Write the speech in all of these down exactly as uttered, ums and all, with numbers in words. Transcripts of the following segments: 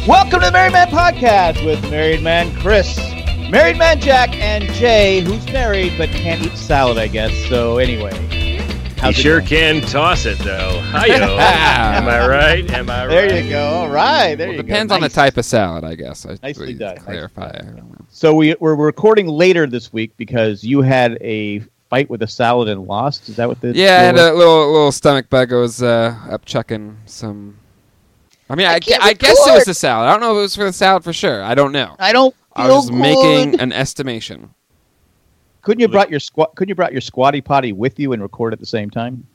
Welcome to the Married Man Podcast with Married Man Chris, Married Man Jack, and Jay, who's married but can't eat salad, I guess. So anyway. He sure going? can toss it, though. Hi-yo. Am I right? Am I right? There you go. All right. There well, you depends go. on nice. the type of salad, I guess. I, Nicely done. Clarify. Nicely done. So we, we're recording later this week because you had a fight with a salad and lost. Is that what the Yeah, I had a little little stomach bug. I was uh, up chucking some... I mean, I, I, I guess it was the salad. I don't know if it was for the salad for sure. I don't know. I don't feel I was good. making an estimation. Couldn't you brought your squat? Couldn't you brought your squatty potty with you and record at the same time?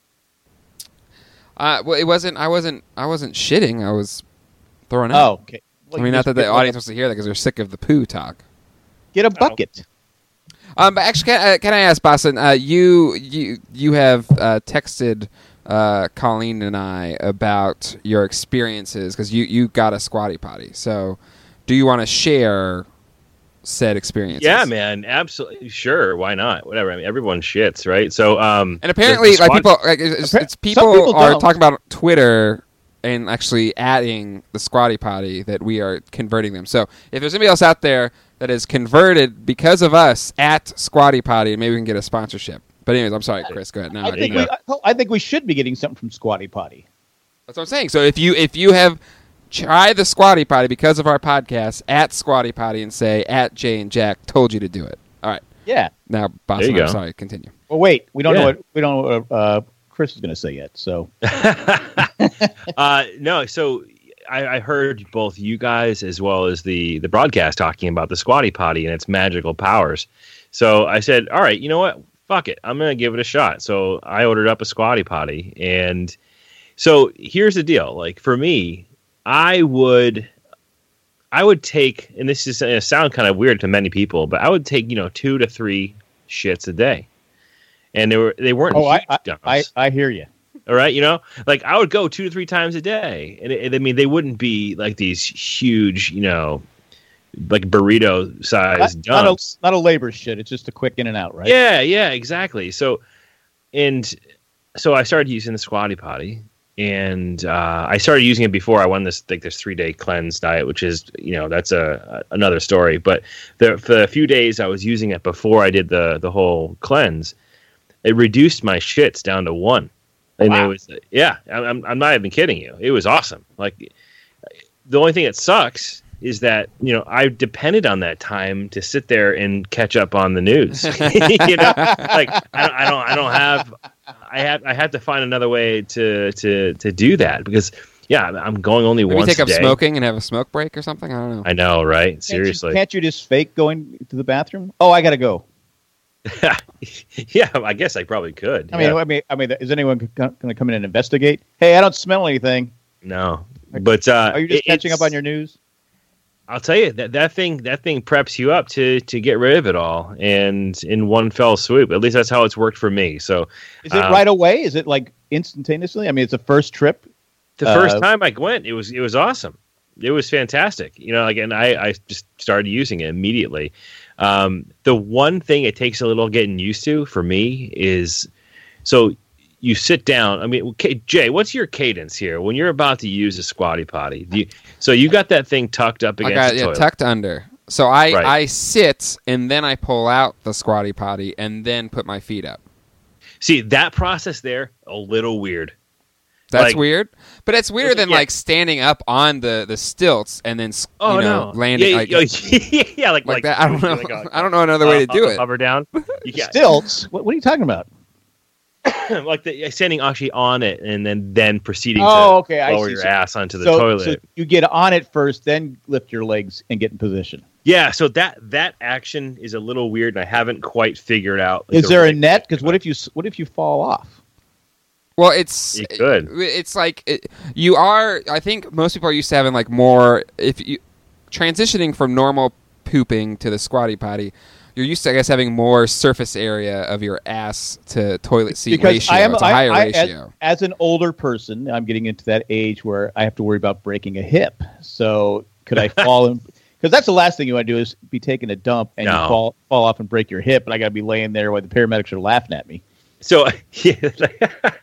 Uh, well, it wasn't. I wasn't. I wasn't shitting. I was throwing up. Oh, okay. Well, I mean, not that the audience wants to hear that because they're sick of the poo talk. Get a bucket. Um, but actually, can I, can I ask, Boston? Uh, you you you have uh, texted uh, Colleen and I about your experiences because you, you got a squatty potty. So, do you want to share said experiences? Yeah, man, absolutely. Sure, why not? Whatever. I mean, everyone shits, right? So, um, and apparently, the, the like people, like it's, it's people, people are don't. talking about Twitter and actually adding the squatty potty that we are converting them. So, if there's anybody else out there that is converted because of us at Squatty Potty, maybe we can get a sponsorship. But anyways, I'm sorry, Chris. Go ahead. No, I think we, I think we should be getting something from Squatty Potty. That's what I'm saying. So if you if you have tried the Squatty Potty because of our podcast, at Squatty Potty and say at Jay and Jack told you to do it. All right. Yeah. Now, boss, I'm sorry. Continue. Well, wait. We don't yeah. know what we don't know what uh, Chris is going to say yet. So. uh, no. So. I, I heard both you guys as well as the, the broadcast talking about the Squatty Potty and its magical powers. So I said, all right, you know what? Fuck it. I'm going to give it a shot. So I ordered up a Squatty Potty. And so here's the deal. Like for me, I would I would take, and this is going to sound kind of weird to many people, but I would take, you know, two to three shits a day. And they, were, they weren't Oh, I, I, dumps. I, I hear you. All right, you know, like I would go two to three times a day, and it, I mean, they wouldn't be like these huge, you know, like burrito sized not, dumps. Not a, not a labor shit. It's just a quick in and out, right? Yeah, yeah, exactly. So, and so I started using the Squatty Potty, and uh, I started using it before I won this like this three day cleanse diet, which is, you know, that's a, a another story. But the, for the few days I was using it before I did the the whole cleanse, it reduced my shits down to one. And wow. it was, yeah, I'm, I'm not even kidding you. It was awesome. Like, the only thing that sucks is that, you know, I depended on that time to sit there and catch up on the news. you know, like I don't, I don't, I don't have, I have, I have to find another way to, to, to do that because, yeah, I'm going only Maybe once take a up day. smoking and have a smoke break or something. I don't know. I know, right? Seriously, can't you, can't you just fake going to the bathroom? Oh, I gotta go. yeah, I guess I probably could. I mean, yeah. I mean, I mean, is anyone going to come in and investigate? Hey, I don't smell anything. No, but uh, are you just it, catching up on your news? I'll tell you that that thing that thing preps you up to to get rid of it all, and in one fell swoop. At least that's how it's worked for me. So, is it um, right away? Is it like instantaneously? I mean, it's the first trip. The first uh, time I went, it was it was awesome. It was fantastic. You know, like, and I I just started using it immediately. Um, the one thing it takes a little getting used to for me is, so you sit down. I mean, okay, Jay, what's your cadence here when you're about to use a Squatty Potty? Do you, so you got that thing tucked up against I got, the yeah, toilet. tucked under. So I, right. I sit and then I pull out the Squatty Potty and then put my feet up. See, that process there, a little weird. That's like, weird, but it's weirder than yeah. like standing up on the, the stilts and then oh, you know no. landing yeah, like, yeah, yeah, like, like, like that. I don't know. Like a, I don't know another uh, way to do it. Hover down. You can't. Stilts? What, what are you talking about? like the, standing actually on it and then then proceeding oh, to okay. I lower see. your so, ass onto the so, toilet. So you get on it first, then lift your legs and get in position. Yeah, so that that action is a little weird, and I haven't quite figured out. Like, is the there right a net? Because what if you what if you fall off? Well, it's You could. It's like it, you are. I think most people are used to having like more. If you transitioning from normal pooping to the Squatty Potty, you're used to, I guess, having more surface area of your ass to toilet seat because ratio. I am it's a I, higher I, ratio. As, as an older person, I'm getting into that age where I have to worry about breaking a hip. So could I fall in? Because that's the last thing you want to do is be taking a dump and No. you fall fall off and break your hip, and I got to be laying there while the paramedics are laughing at me. So, yeah,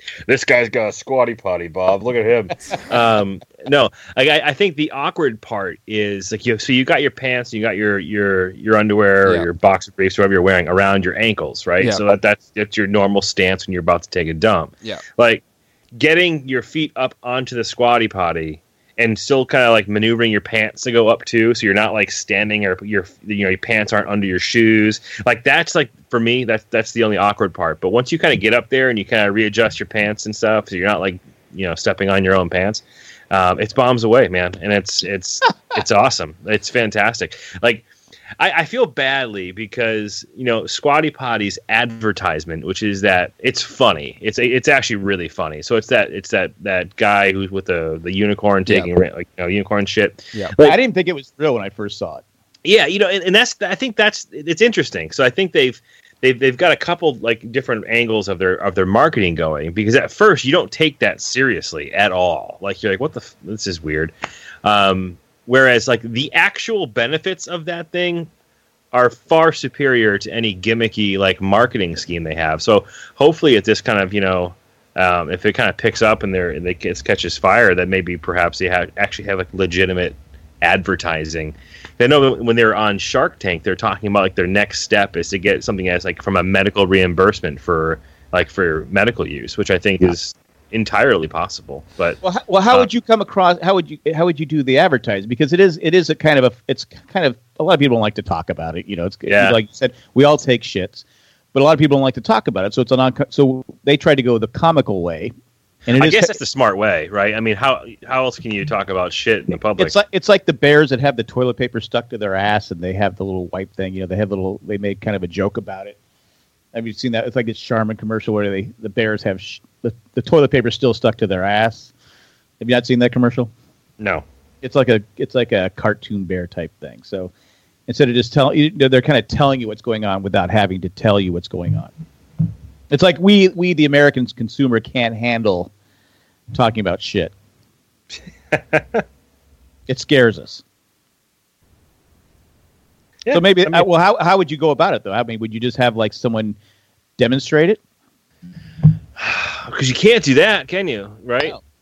This guy's got a squatty potty, Bob. Look at him. um, no, like, I, I think the awkward part is like you. So you got your pants, you got your your your underwear, Yeah. or your boxer briefs, whatever you're wearing, around your ankles, right? Yeah. So that, that's that's your normal stance when you're about to take a dump. Yeah. Like getting your feet up onto the squatty potty and still kind of like maneuvering your pants to go up too, so you're not like standing or your you know your pants aren't under your shoes. Like that's like for me that's that's the only awkward part. But once you kind of get up there and you kind of readjust your pants and stuff, so you're not like you know stepping on your own pants, um, it's bombs away, man, and it's it's it's awesome. It's fantastic. Like I, I feel badly because you know Squatty Potty's advertisement, which is that it's funny. It's it's actually really funny. So it's that it's that, that guy who's with the, the unicorn taking Yeah. like you know unicorn shit. Yeah. Like, I didn't think it was real when I first saw it. yeah, you know, and, and that's I think that's it's interesting. So I think they've they've they've got a couple like different angles of their of their marketing going, because at first you don't take that seriously at all. Like you're like, what the f- this is weird. Um, Whereas, like, the actual benefits of that thing are far superior to any gimmicky, like, marketing scheme they have. So, hopefully, if this kind of, you know, um, if it kind of picks up and, they're, and they it catches fire, that maybe perhaps they have, actually have, like, legitimate advertising. I know when they're on Shark Tank, they're talking about, like, their next step is to get something as, like, from a medical reimbursement for, like, for medical use, which I think is entirely possible. But Well, how, well, how Uh, would you come across? How would you how would you do the advertising? Because it is it is a kind of a it's kind of a lot of people don't like to talk about it. You know, it's Yeah. like you said, we all take shits, but a lot of people don't like to talk about it. So it's an on, so they try to go the comical way, and it I is- guess that's the smart way, right? I mean, how how else can you talk about shit in the public? It's like it's like the bears that have the toilet paper stuck to their ass, and they have the little wipe thing. You know, they have little. They make kind of a joke about it. Have you seen that? It's like a Charmin commercial where they the bears have sh- the the toilet paper still stuck to their ass. Have you not seen that commercial? No. It's like a it's like a cartoon bear type thing. So instead of just telling you, they're kind of telling you what's going on without having to tell you what's going on. It's like we we the American consumer can't handle talking about shit. It scares us. Yeah, So maybe I mean- uh, well, how how would you go about it though? I mean, would you just have like someone demonstrate it? Because you can't do that, can you? Right? No.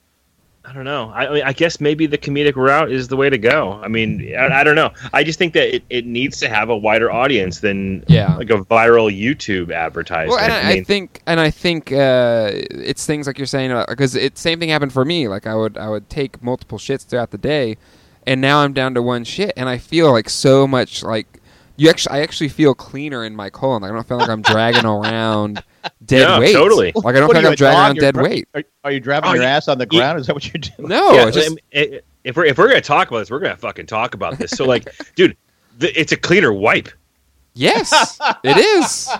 I don't know. I, I mean, I guess maybe the comedic route is the way to go. I mean, I, I don't know. I just think that it, it needs to have a wider audience than Yeah. like a viral YouTube advertisement. Well, and I, I mean, I think, and I think uh, it's things like you're saying, because it same thing happened for me. Like I would, I would take multiple shits throughout the day, and now I'm down to one shit, and I feel like so much like you actually, I actually feel cleaner in my colon. Like I don't feel like I'm dragging around dead Yeah, weight. totally. Like I don't What feel are like you, I'm a dragging dog? around You're dead dra- weight. Are, are you driving Oh, your yeah. ass on the Yeah. ground? Is that what you're doing? No, yeah, it's just I mean, if we're if we're gonna talk about this, we're gonna fucking talk about this. So, like, dude, th- it's a cleaner wipe. yes, it is.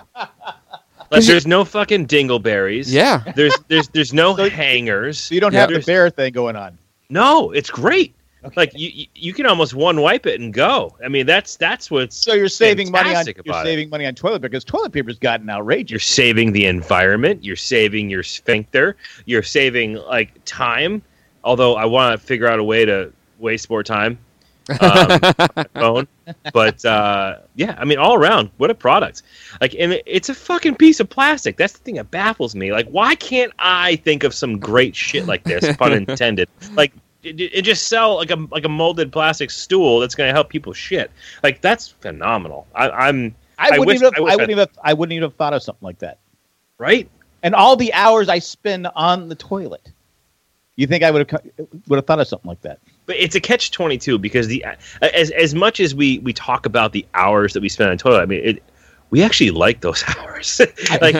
Like, there's no fucking dingleberries. Yeah. There's there's there's no So- hangers. So you don't Yeah. have the There's- bear thing going on. No, it's great. Like you, you, you can almost one wipe it and go. I mean, that's that's what's So you're saving money on fantastic you're about it. saving money on toilet paper because toilet paper's gotten outrageous. You're saving the environment. You're saving your sphincter. You're saving like time. Although I want to figure out a way to waste more time um, on my phone. But uh, yeah, I mean, all around, what a product! Like, and it, it's a fucking piece of plastic. That's the thing that baffles me. Like, why can't I think of some great shit like this? Pun intended. Like. It, it just sell like a like a molded plastic stool that's going to help people shit. Like that's phenomenal. I, I'm I I wouldn't wish- even have, I wish I wouldn't I- even have, I wouldn't even have thought of something like that. right. And all the hours I spend on the toilet, you think I would have co- would have thought of something like that? But it's a catch twenty-two because the as as much as we, we talk about the hours that we spend on the toilet, I mean, it, we actually like those hours. Like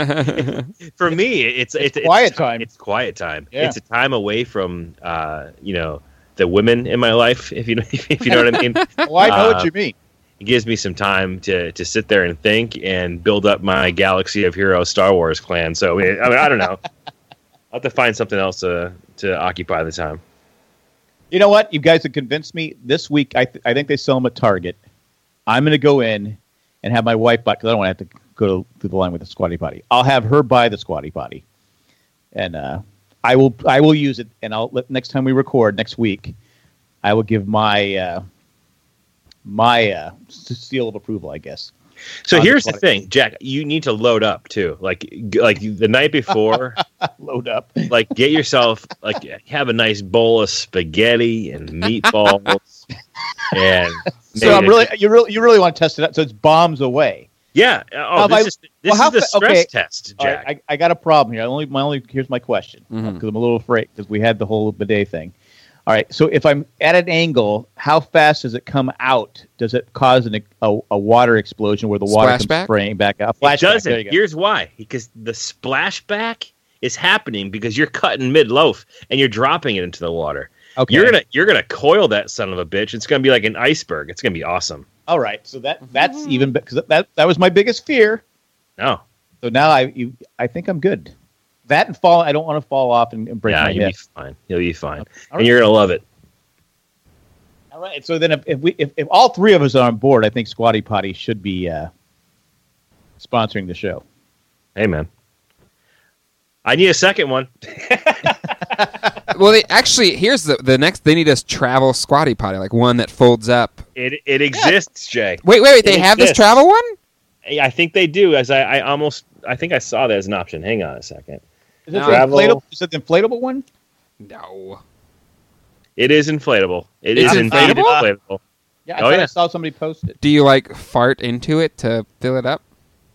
for me, it's it's, it's quiet time. It's quiet time. Yeah. It's a time away from uh, you know the women in my life. If you know if you know what I mean. Well, I know Uh, what you mean. It gives me some time to, to sit there and think and build up my Galaxy of Heroes Star Wars clan. So I mean, I don't know. I'll have to find something else to to occupy the time. You know what? You guys have convinced me. This week, I th- I think they sell them at Target. I'm going to go in and have my wife buy because I don't want to have to go through the line with the Squatty Potty. I'll have her buy the Squatty Potty, and uh, I will I will use it. And I'll let, next time we record next week, I will give my uh, my uh, s- seal of approval, I guess. So on here's the squatty thing, Jack. You need to load up too. Like g- like the night before, potty. Load up. like get yourself like have a nice bowl of spaghetti and meatballs, and So I'm maybe- really you really you really want to test it out. So it's bombs away. yeah. Oh, Now, this if I- is this well, how is the fa- stress okay. test, All Jack. right, I, I got a problem here. I only my only here's my question because Mhm. I'm a little afraid because we had the whole bidet thing. All right, so if I'm at an angle, how fast does it come out? Does it cause an, a, a water explosion where the water Splashback? comes spraying back out? It Flashback. There doesn't. you go. Here's why: because the splashback is happening because you're cutting mid loaf and you're dropping it into the water. Okay. You're gonna you're gonna coil that son of a bitch. It's gonna be like an iceberg. It's gonna be awesome. All right, so that that's even because that that was my biggest fear. No, So now I you, I think I'm good. That and fall. I don't want to fall off and, and break yeah, my you'll hip. be fine. You'll be fine, All and right. you're gonna love it. All right. So then, if, if we if, if all three of us are on board, I think Squatty Potty should be uh, sponsoring the show. Hey, man, I need a second one. Well, they, actually, here's the the next. They need a travel squatty potty, like one that folds up. It it exists, Jay. Wait, wait, wait. They It have this exists. travel one? I think they do. As I, I almost I think I saw that as an option. Hang on a second. Is it No. the Travel. inflatable? Is it the inflatable one? No. It is inflatable. It It's is indeed inflatable? inflatable. Yeah, I Oh, thought I yeah. saw somebody post it. Do you like fart into it to fill it up?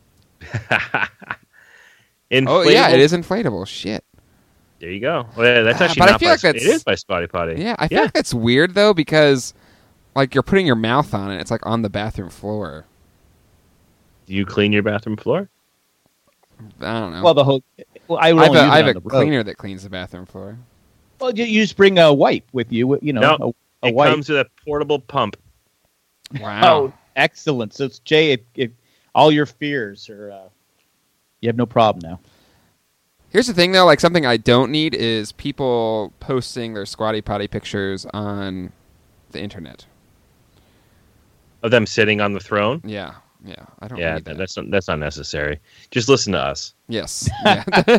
Inflatable. Oh yeah, it is inflatable. Shit. There you go. Well, yeah, that's Ah, actually but I not feel by, like that's- it is by Spotty Potty. Yeah, I feel like that's weird though because, like, you're putting your mouth on it. It's like on the bathroom floor. Do you clean your bathroom floor? I don't know. Well, the whole. Well, I would I have only a, use I it have on a the road. cleaner that cleans the bathroom floor. Well, you, you just bring a wipe with you. You know, No, a, a it wipe. comes with a portable pump. Wow. Oh, excellent! So it's Jay. It, it, all your fears are. Uh, you have no problem now. Here's the thing, though. Like, something I don't need is people posting their squatty potty pictures on the internet. Of them sitting on the throne. Yeah, yeah. I don't Yeah, need that. that's not, that's not necessary. Just listen to us. Yes. Yeah.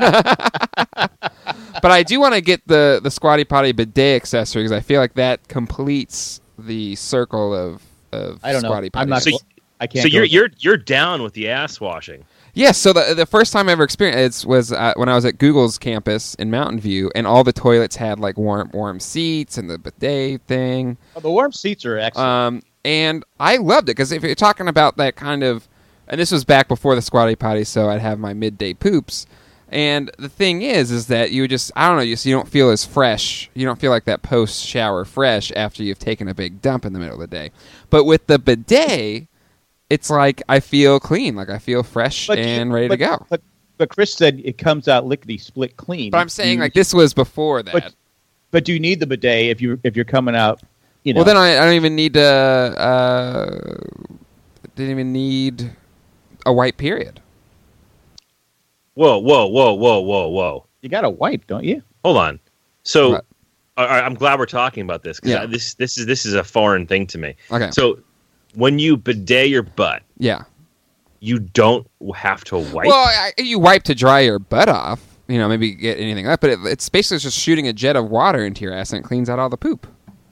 But I do want to get the, the squatty potty bidet accessory because I feel like that completes the circle of, of I don't know. squatty potty. I'm not. So- go- I can't. So go you're with you're you're down with the ass washing. Yes, so the the first time I ever experienced it was uh, when I was at Google's campus in Mountain View, and all the toilets had like warm warm seats and the bidet thing. it. Oh, the warm seats are excellent. Um, and I loved it because if you're talking about that kind of, and this was back before the squatty potty, so I'd have my midday poops. And the thing is, is that you just, I don't know, you, so you don't feel as fresh. You don't feel like that post shower fresh after you've taken a big dump in the middle of the day. But with the bidet, it's like I feel clean, like I feel fresh But and you- ready but, to go. But but Chris said it comes out lickety split clean. But I'm saying You- like this was before that. But, but do you need the bidet if you if you're coming out? You know. Well, then I, I don't even need to. Uh, didn't even need a white period. Whoa, whoa, whoa, whoa, whoa, whoa. you got to wipe, don't you? Hold on. So, What? all right, I'm glad we're talking about this because Yeah. this this is this is a foreign thing to me. Okay. So, when you bidet your butt, Yeah. you don't have to wipe. Well, I, you wipe to dry your butt off. You know, maybe get anything up, but it, it's basically just shooting a jet of water into your ass and it cleans out all the poop.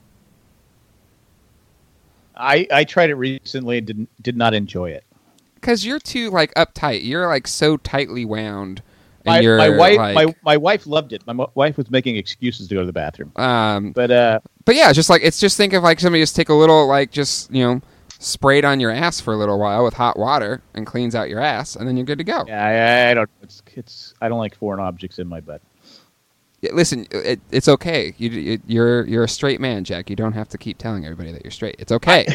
I I tried it recently and didn't did not enjoy it. Because you're too like uptight. You're like so tightly wound. And My, you're my wife like, my, my wife loved it. My mo- wife was making excuses to go to the bathroom. um, But uh, but yeah, it's just like it's just think of like somebody just take a little like just you know spray it on your ass for a little while with hot water and cleans out your ass and then you're good to go. yeah, I, I don't. It's it's. I don't like foreign objects in my butt. Yeah, listen, it, it's okay. You, you you're you're a straight man, Jack. You don't have to keep telling everybody that you're straight. It's okay.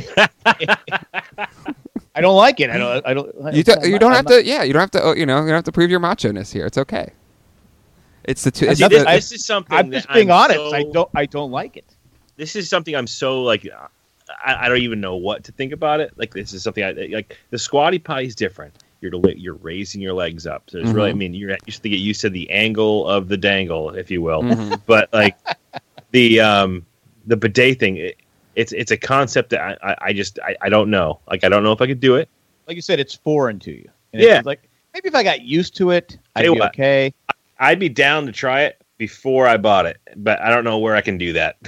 I don't like it. I don't. I don't. you do, I'm you not- don't I'm have not- to. Yeah, you don't have to. oh, You know, you don't have to prove your macho-ness here. It's okay. It's the two. I It's See, nothing- this, the, this is something. I'm that just being I'm honest. so- I don't. I don't like it. This is something I'm so like. I, I don't even know what to think about it. Like this is something I like. The squatty potty is different. You're to, you're raising your legs up. So it's really. I Mhm. mean, you're you have to get used to the angle of the dangle, if you will. Mhm. But like the um the bidet thing, it, it's it's a concept that I, I, I just I, I don't know. Like I don't know if I could do it. Like you said, it's foreign to you. And Yeah. It's like maybe if I got used to it, I'd Tell you be what. okay. I'd be down to try it before I bought it, but I don't know where I can do that.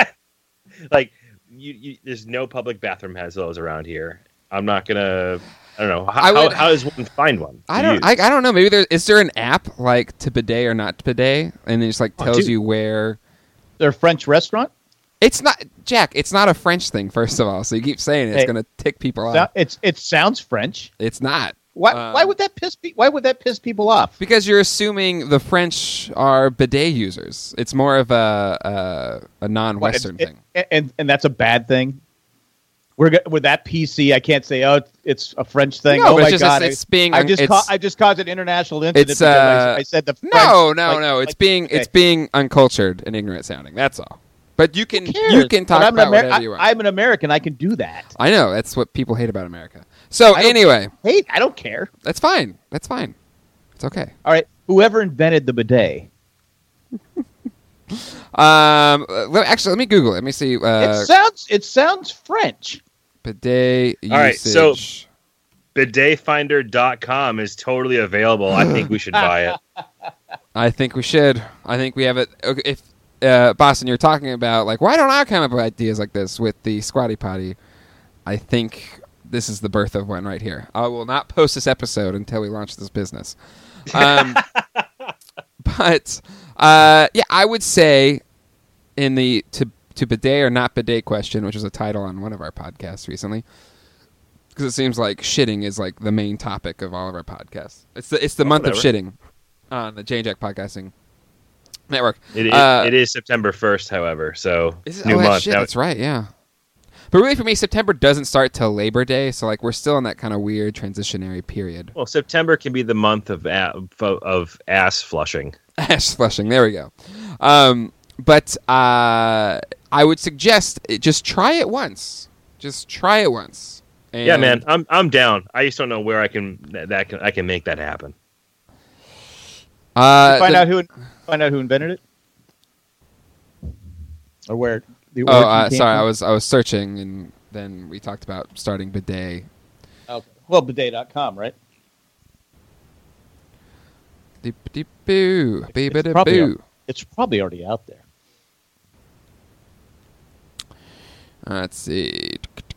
like you, you there's no public bathroom has those around here. I'm not gonna I don't know. How, I would- how, how does one find one? I to don't. use? I, I don't know. Maybe there is there an app like to bidet or not to bidet, and it just like Oh, tells dude. you where. They're a French restaurant. It's not Jack. It's not a French thing. First of all, so you keep saying it, it's Hey. going to tick people So- off. It's it sounds French. It's not. Why Um, why would that piss pe- why would that piss people off? Because you're assuming the French are bidet users. It's more of a a, a non-Western What, thing. and, and and that's a bad thing. We're go- with that P C. I can't say oh it's, it's a French thing. No, oh but my it's just god! it's, it's being. I, I just it's, ca- I just caused an international incident It's, because uh, I, I said the French, no, no, like- no. It's like- being okay. it's being uncultured and ignorant sounding. That's all. But you can Who cares? you can But talk I'm an about Amer- whatever you want. I, I'm an American. I can do that. I know that's what people hate about America. So I don't- anyway, Hey, I don't care. that's fine. That's fine. It's okay. All right, whoever invented the bidet. Um, uh, let, actually, let me Google it. Let me see. Uh, it sounds it sounds French. bidet usage. All right, so- bidet finder dot com is totally available. I think we should buy it. I think we should. I think we have it. Okay, if uh, Boston, you're talking about like, why don't I come up with ideas like this with the Squatty Potty? I think this is the birth of one right here. I will not post this episode until we launch this business. Um, but uh, yeah, I would say in the to to bidet or not bidet question, which was a title on one of our podcasts recently, because it seems like shitting is like the main topic of all of our podcasts. It's the it's the Oh, month whatever. of shitting on the Jane and Jack Podcasting Network. It, it, Uh, it is September first, however, so Is it, new oh, that month. shit, Now- that's right, yeah. But really, for me, September doesn't start till Labor Day, so like we're still in that kind of weird transitionary period. well, September can be the month of a- of ass flushing. Ash flushing. There we go. Um, but uh, I would suggest it, just try it once. Just try it once. And, Yeah, man, I'm I'm down. I just don't know where I can that, that can I can make that happen. Uh, find the- out who find out who invented it, or where. The Oh, origin uh, came sorry. from? I was I was searching, and then we talked about starting bidet. Okay. Well, bidet dot com, right? Deep deep boo, baby It's probably, boo. it's probably already out there. Let's see.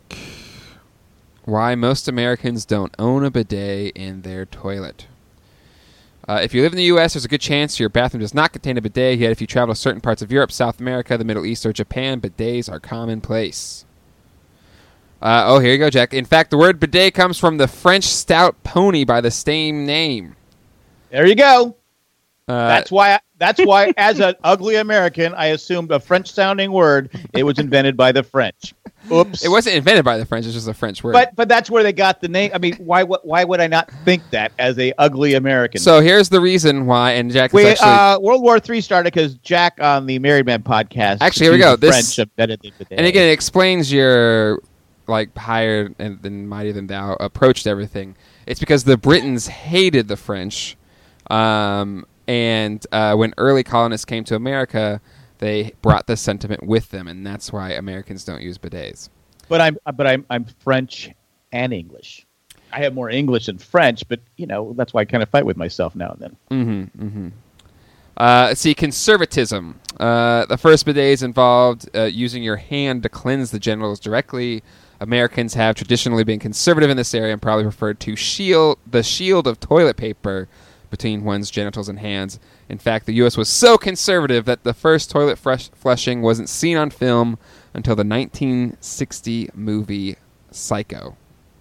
Why most Americans don't own a bidet in their toilet. Uh, if you live in the U S, there's a good chance your bathroom does not contain a bidet, yet if you travel to certain parts of Europe, South America, the Middle East, or Japan, bidets are commonplace. Uh, oh, here you go, Jack. In fact, the word bidet comes from the French stout pony by the same name. There you go. Uh, That's why. That's why, as an ugly American, I assumed a French-sounding word. It was invented by the French. Oops. it wasn't invented by the French, it's just a French word. But but that's where they got the name. I mean, why would why would I not think that as a ugly American? so here's the reason why, and Jack is we, actually... uh, World War Three started because Jack on the Married Man podcast. Actually, here we accused go. the This- French invented the bidet. And again, it explains your like higher and than mightier than thou approach to everything. It's because the Britons hated the French, um, and uh, when early colonists came to America, they brought this sentiment with them, and that's why Americans don't use bidets. But I'm but I'm I'm French and English. I have more English than French, but you know that's why I kind of fight with myself now and then. Mm-hmm. Mm-hmm. Uh, let's see, conservatism. Uh, the first bidets involved uh, using your hand to cleanse the genitals directly. Americans have traditionally been conservative in this area and probably preferred to shield the shield of toilet paper between one's genitals and hands. In fact, the U S was so conservative that the first toilet flush- flushing wasn't seen on film until the nineteen sixty movie Psycho.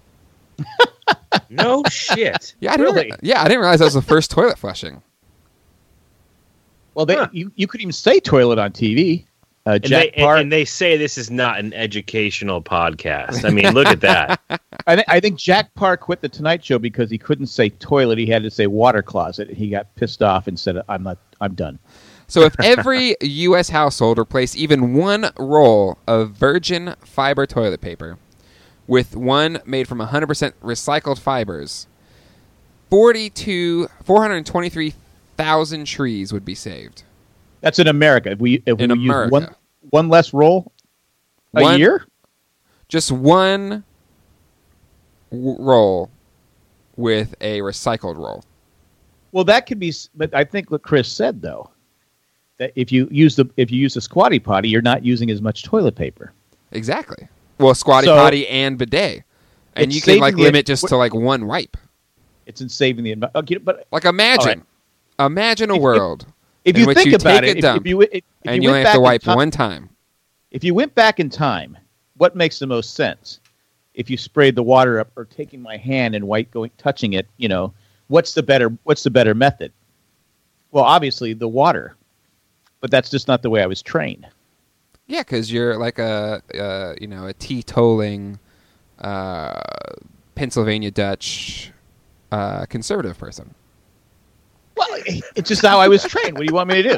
No shit. Yeah, I didn't. Really? Re- yeah, I didn't realize that was the first toilet flushing. Well, they, Huh. you you could even say toilet on T V. Uh, And Jack they, Parr. and, and they say this is not an educational podcast. I mean, look at that. I, th- I think Jack Parr quit the Tonight Show because he couldn't say toilet. He had to say water closet. He got pissed off and said, "I'm not. I'm done." So if every U S household replaced even one roll of virgin fiber toilet paper with one made from one hundred percent recycled fibers, forty-two, four hundred twenty-three thousand trees would be saved. That's in America. If we if In we use America. one one less roll a One- year, Just one w- roll with a recycled roll. well, that could be. s- But I think what Chris said though, that if you use the if you use the squatty potty, you're not using as much toilet paper. Exactly. Well, squatty So- potty and bidet. and It's you can like saving the- limit just to like one wipe. It's in saving the environment. Okay, but Like imagine, imagine a If- if- world if in you which think you about take it, a if, dump if you if, if and you you went only have back to in wipe time, one time. if you went back in time, what makes the most sense? If you sprayed the water up, or taking my hand and white going touching it, you know, what's the better what's the better method? Well, obviously the water, but that's just not the way I was trained. Yeah, because you're like a, uh, you know, a teetotaling uh, Pennsylvania Dutch uh, conservative person. Well, it's just how I was trained. What do you want me to do?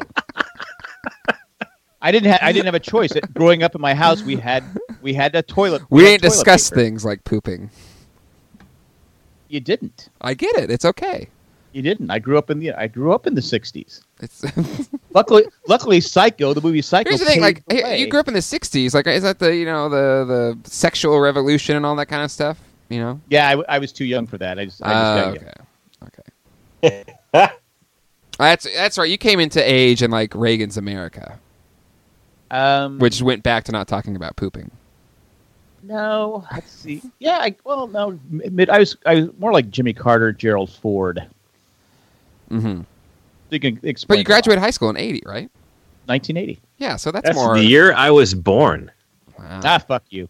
I didn't have I didn't have a choice. Growing up in my house, we had we had a toilet. We, had didn't toilet discuss paper. things like pooping. You didn't. I get it. It's okay. You didn't. I grew up in the I grew up in the sixties. It's Luckily, luckily, Psycho, the movie Psycho. Here's the thing. Like, paved the hey, way. you grew up in the sixties. Like, is that the you know the the sexual revolution and all that kind of stuff? You know. Yeah, I, I was too young for that. I just, I just Uh, got okay. Okay. That's that's right. You came into age in like Reagan's America, Um, which went back to not talking about pooping. no, let's see. Yeah, I, well, no, mid. I was I was more like Jimmy Carter, Gerald Ford. Mm-hmm. You can explain. But you graduated high school in eighty, right? nineteen eighty. Yeah, so that's, That's more. the year I was born. Wow. Ah, fuck you.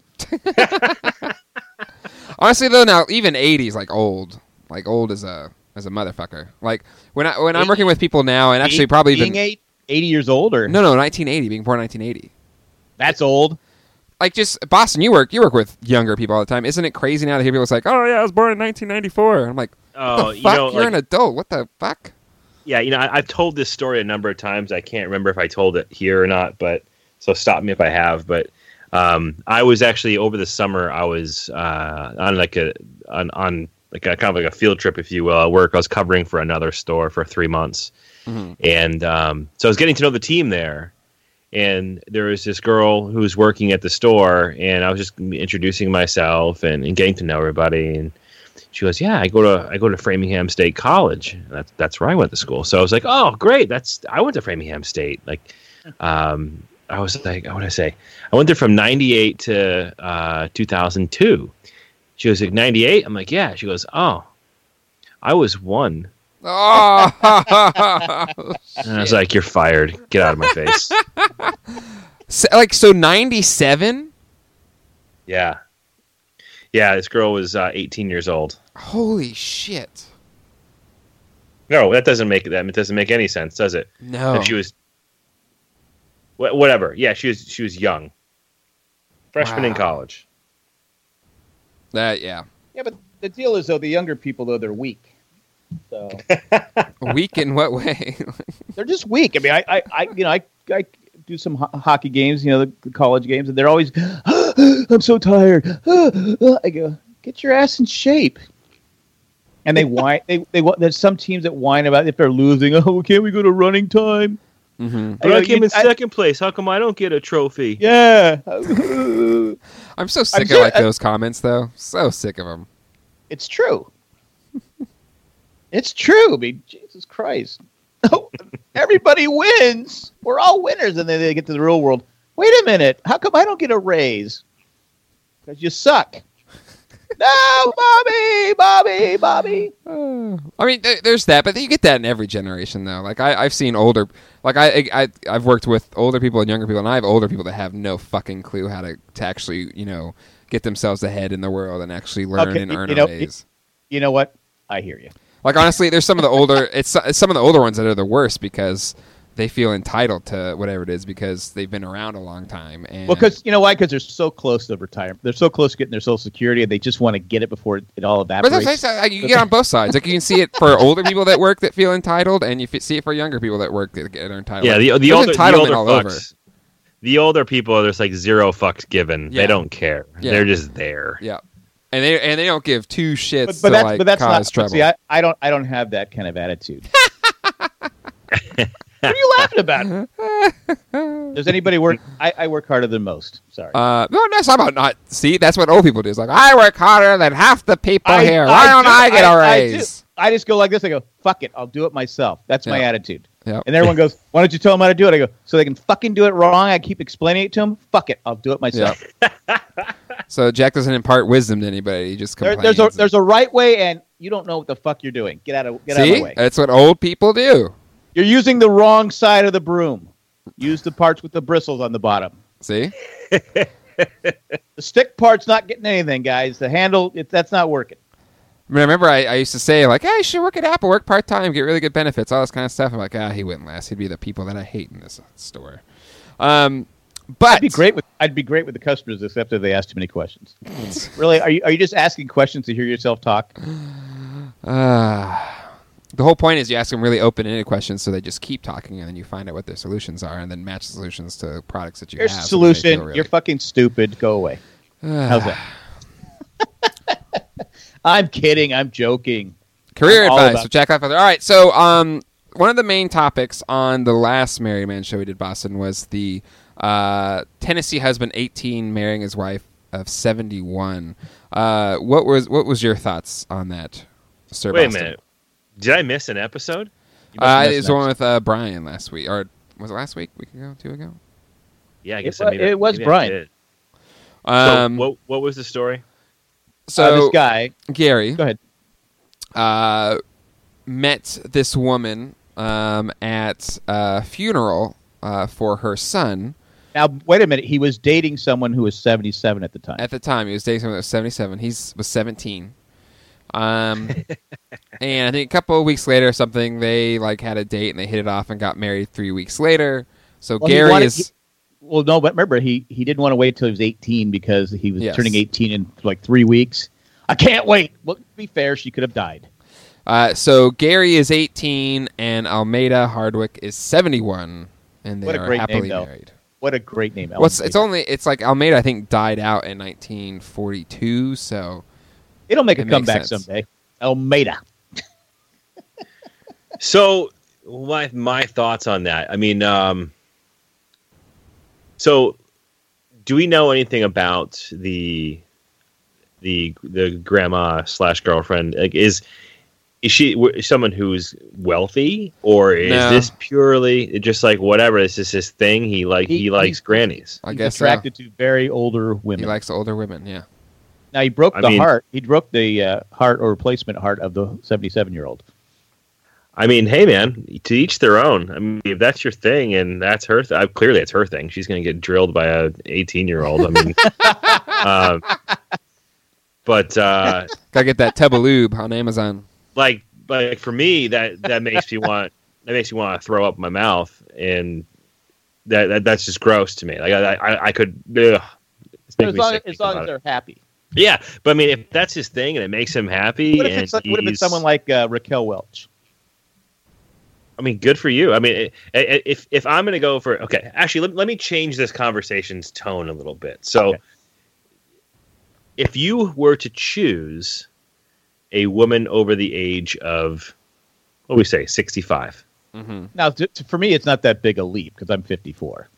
Honestly, though, now even eighty is like old, like old as a as a motherfucker. Like when I when I'm working with people now, and actually probably being even eight, eighty years old, or no, no, nineteen eighty, being born nineteen eighty. that's old. Like just Boston, you work you work with younger people all the time. Isn't it crazy now to hear people like, oh yeah, I was born in nineteen ninety-four? I'm like, Oh, what the you fuck? know, You're like, an adult. What the fuck? yeah, you know, I, I've told this story a number of times. I can't remember if I told it here or not, but so stop me if I have. But um, I was actually over the summer. I was uh, on like a on, on like a kind of like a field trip, if you will, at work. I was covering for another store for three months, Mm-hmm. and um, so I was getting to know the team there. And there was this girl who was working at the store, and I was just introducing myself and, and getting to know everybody. And she goes, "Yeah, I go to I go to Framingham State College. That's that's where I went to school." So I was like, "Oh, great! That's I went to Framingham State." Like, um, I was like, "What did I say?" I went there from ninety-eight to uh, two thousand two. She was like, ninety-eight? I'm like, "Yeah." She goes, "Oh, I was one." Oh, And I was like, "You're fired. Get out of my face." so, like so ninety-seven. Yeah. Yeah, this girl was uh, eighteen years old. Holy shit! No, that doesn't make that. It doesn't make any sense, does it? No. If she was, wh- whatever. Yeah, she was. She was young, freshman in Wow. college. That yeah. Yeah, but the deal is though, the younger people though, they're weak. So Weak in what way? they're just weak. I mean, I, I, I you know, I, I do some ho- hockey games, you know, the, the college games, and they're always, I'm so tired. I go, get your ass in shape. And they whine. They, they, there's some teams that whine about if they're losing. Oh, can't we go to running time? Mm-hmm. But I, go, came you- in I- second place. How come I don't get a trophy? Yeah. I'm so sick I'm of sure- like those comments, though. So sick of them. It's true. It's true. I mean, Jesus Christ. Oh, everybody wins. We're all winners. And then they get to the real world. Wait a minute. How come I don't get a raise? Because you suck. No, Bobby, Bobby, Bobby. Uh, I mean, there, there's that, but you get that in every generation, though. Like I, I've seen older, like I, I, I've worked with older people and younger people, and I have older people that have no fucking clue how to, to actually, you know, get themselves ahead in the world and actually learn Okay, and you- earn you a know, raise. You know what? I hear you. Like honestly, there's some of the older, it's, it's some of the older ones that are the worst because they feel entitled to whatever it is because they've been around a long time. And Well, because you know why? Because they're so close to retirement. They're so close to getting their Social Security, and they just want to get it before it, it all But evaporates. that's, that's, like, you can get on both sides. Like you can see it for older people that work that feel entitled, and you f- see it for younger people that work that get are entitled. Yeah, the the There's older, the entitlement older all over. fucks. The older people, there's like zero fucks given. Yeah. They don't care. Yeah. They're just there. Yeah, and they and they don't give two shits but, but to that's like but that's cause not. trouble. See, I, I don't I don't have that kind of attitude. What are you laughing about? Does anybody work? I, I work harder than most. Sorry. uh, no, that's not about not. See, that's what old people do. It's like I work harder than half the people I- here. I Why don't do- I get a I do. raise? I just go like this. I go, fuck it. I'll do it myself. That's my Yeah. attitude. Yep. And everyone goes, why don't you tell them how to do it? I go, so they can fucking do it wrong. I keep explaining it to them. Fuck it. I'll do it myself. So Jack doesn't impart wisdom to anybody. He just There, complains. there's a there's a right way, and you don't know what the fuck you're doing. Get out of get out of See? the way. That's what old people do. You're using the wrong side of the broom. Use the parts with the bristles on the bottom. See? The stick part's not getting anything, guys. The handle, it, that's not working. I mean, I remember I, I used to say, like, hey, you should work at Apple, work part-time, get really good benefits, all this kind of stuff. I'm like, ah, he wouldn't last. He'd be the people that I hate in this store. Um, but I'd be great with I'd be great with the customers, except if they ask too many questions. Really, are you are you just asking questions to hear yourself talk? Uh, the whole point is you ask them really open-ended questions so they just keep talking, and then you find out what their solutions are, and then match the solutions to products that you Here's have. a so they solution. feel really- You're fucking stupid. Go away. How's that? I'm kidding. I'm joking. Career I'm all advice about- with Jack Lifefather. All right, so um, one of the main topics on the last Married Man show we did, Boston, was the uh, Tennessee husband, eighteen, marrying his wife of seventy-one. Uh, what was what was your thoughts on that, Sir Wait Boston? a minute. Did I miss an episode? You must Uh, have it was missed the one next. with uh, Brian last week, or was it last week? Week ago, two ago. Yeah, I guess It I wa- maybe, it was maybe I Brian. did. Um, so what what was the story? so Uh, this guy. Gary Go ahead. uh, met this woman um, at a funeral uh, for her son. Now, wait a minute. He was dating someone who was seventy-seven at the time. At the time, he was dating someone that was seventy-seven. He was seventeen. Um, and I think a couple of weeks later or something, they like had a date and they hit it off and got married three weeks later. So Well, he Gary wanted- is... he- Well, no, but remember, he, he didn't want to wait till he was eighteen because he was Yes. turning eighteen in like three weeks. I can't wait. Well, to be fair, she could have died. Uh, so Gary is eighteen and Almeida Hardwick is seventy-one, and they What a are great name, happily though. married. What a great name. Well, it's, Ellen it's only it's like Almeida I think died out in nineteen forty-two, so It'll make it a makes comeback sense. someday. Almeida. So my my thoughts on that. I mean, um, so do we know anything about the the the grandma slash girlfriend? Like, is is she w- someone who's wealthy, or is No. this purely just like whatever? This is his thing. He like he, He- likes he- grannies. I He's guess so. attracted to very older He women. likes older women. Yeah. now, he broke I the mean- heart. He broke the uh, heart or replacement heart of the seventy-seven-year-old. I mean, hey man, to each their own. I mean, if that's your thing and that's her, th- uh, clearly it's her thing. She's going to get drilled by a eighteen-year-old. I mean, um, but uh, Gotta get that tub of lube on Amazon. like, like for me, that that makes me want that makes me want to throw up my mouth, and that, that that's just gross to me. Like I I, I could, ugh, it's making As me long, sick as, thinking long as about it. they're happy. Yeah, but I mean, if that's his thing and it makes him happy, What if and it's, what if it's he's- someone like uh, Raquel Welch? I mean, good for you. I mean, i- i- if if I'm going to go for okay, actually, let, let me change this conversation's tone a little bit. So, Okay. if you were to choose a woman over the age of, what do we say, sixty-five? Mm-hmm. Now, to, to- for me, it's not that big a leap because I'm fifty-four.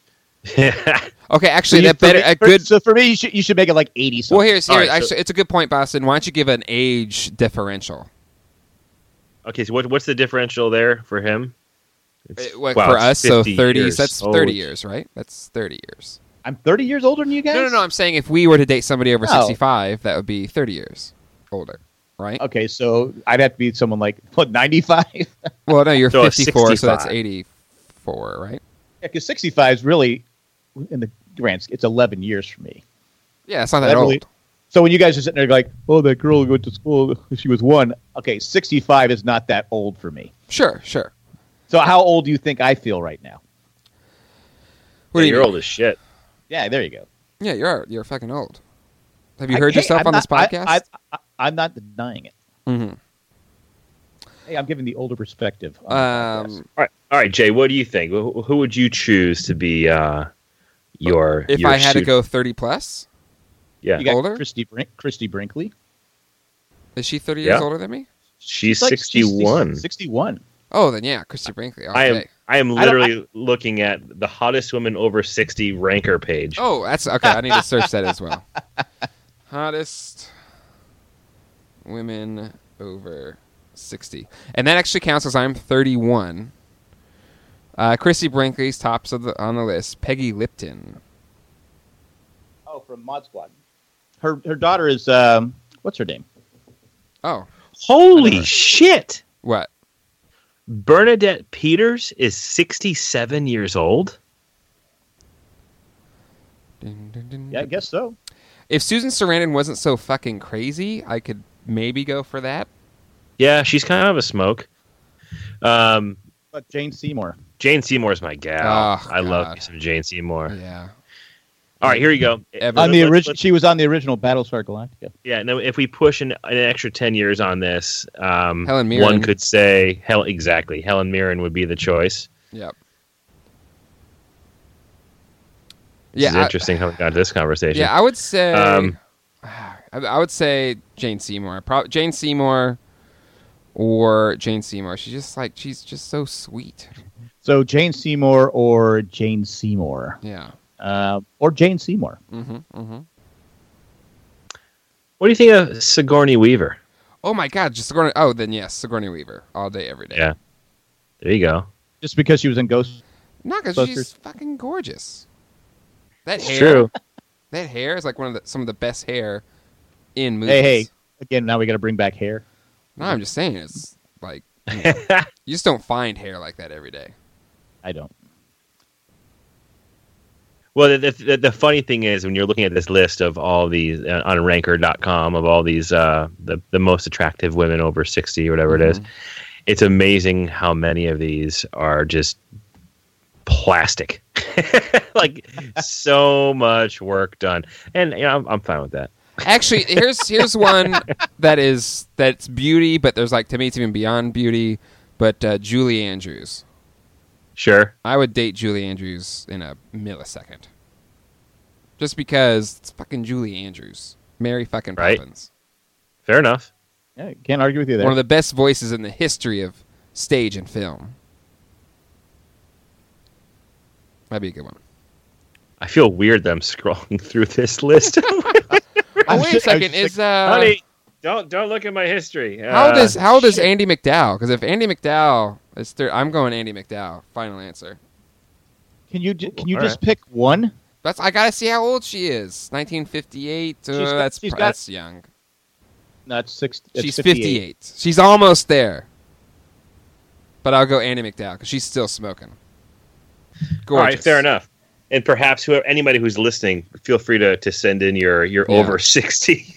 Okay, actually, you- that for better me- a for- good. So for me, you should you should make it like eighty. Something. Well, here's All here. right, so- actually, it's a good point, Boston. Why don't you give an age differential? Okay, so what, what's the differential there for him? Uh, It's- what, wow, for it's us, so fifty thirty. years That's old. thirty years, right? That's thirty years. I'm thirty years older than you guys. No, no, no. I'm saying if we were to date somebody over No. sixty-five, that would be thirty years older, right? Okay, so I'd have to be someone like what ninety-five. Well, no, you're So a fifty-four, so that's sixty-five. eighty-four, right? Yeah, because sixty-five is really in the grand. sch- It's eleven years for me. Yeah, it's not that That old. really- So when you guys are sitting there like, oh, that girl who went to school, she was one. Okay, sixty-five is not that old for me. Sure, sure. So how old do you think I feel right now? What Yeah, do you you're mean? old as shit. Yeah, there you go. Yeah, you're you're fucking old. Have you I- heard hey, yourself I'm on not- this podcast? I, I, I, I'm not denying it. mm-hmm. Hey, I'm giving the older perspective. on the podcast. Um, All right, all right, Jay. What do you think? Who, who would you choose to be uh, your? if your I had to suit- go thirty plus, yeah, you got older? Christy Brink, Christy Brinkley. is she thirty years Yeah. older than me? she's like sixty-one. sixty, sixty-one. Oh, then yeah, Christy Brinkley. I am Okay. I am I don't- literally looking at the hottest women over sixty ranker page. Oh, that's okay. I need to search that as well. Hottest women over sixty, and that actually counts as I'm thirty-one. Uh, Chrissy Brinkley's tops of the on the list. Peggy Lipton. Oh, from Mod Squad. Her her daughter is um, what's her name? Oh, Holy shit! what? Bernadette Peters is sixty-seven years old. Dun, dun, dun, Yeah, I dun. guess so. If Susan Sarandon wasn't so fucking crazy, I could maybe go for that. Yeah, she's kind of a smoke. Um, But Jane Seymour. Jane Seymour's my gal. Oh, I love God. me some Jane Seymour. Yeah. All right, here you go. Ever- On the Let's- original, let's- she was on the original Battlestar Galactica. Yeah, no. If we push an, an extra ten years on this, um, Helen Mirren. one could say, hell, exactly. Helen Mirren would be the choice. Yep. This Yeah, is I- interesting how we got to this conversation. Yeah, I would say. Um, I, I would say Jane Seymour. Pro- Jane Seymour or Jane Seymour. She's just like she's just so sweet. So Jane Seymour or Jane Seymour. Yeah. Uh, or Jane Seymour. Mm-hmm. Mm-hmm. What do you think of Sigourney Weaver? Oh my God! Just Sigourney. Oh, then yes, Sigourney Weaver all day, every day. Yeah, there you go. Just because she was in Ghost. No, because Busters. she's fucking gorgeous. That It's hair. true. That hair is like one of the some of the best hair in movies. Hey, hey. Again, now we got to bring back hair. No, I'm just saying it's like you, know, you just don't find hair like that every day. I don't. Well, the, the the funny thing is when you're looking at this list of all these uh, on ranker dot com of all these uh, the the most attractive women over sixty or whatever it is, it's amazing how many of these are just plastic. Like so much work done, and you know I'm, I'm fine with that. Actually, here's here's one that is that's beauty, but there's like to me it's even beyond beauty. But uh, Julie Andrews, Sure. I would date Julie Andrews in a millisecond, just because it's fucking Julie Andrews, Mary fucking Right. Poppins, Fair enough. Yeah, can't argue with you there. one of the best voices in the history of stage and film. That'd be a good one. I feel weird that I'm scrolling through this list. Oh wait a second, is uh, Honey, don't don't look at my history. how old Uh, is how old is shit. Andy McDowell? Because if Andy McDowell is thir- I'm going Andy McDowell. Final answer. Can you ju- can you All just right. pick one? That's I gotta see how old she is. nineteen fifty-eight. Uh, She's got- that's she's got- that's young. No, it's six. It's She's fifty-eight. fifty-eight. She's almost there. But I'll go Andy McDowell because she's still smoking. Gorgeous. All right, fair enough. And perhaps whoever, anybody who's listening, feel free to, to send in your your Yeah. over sixty.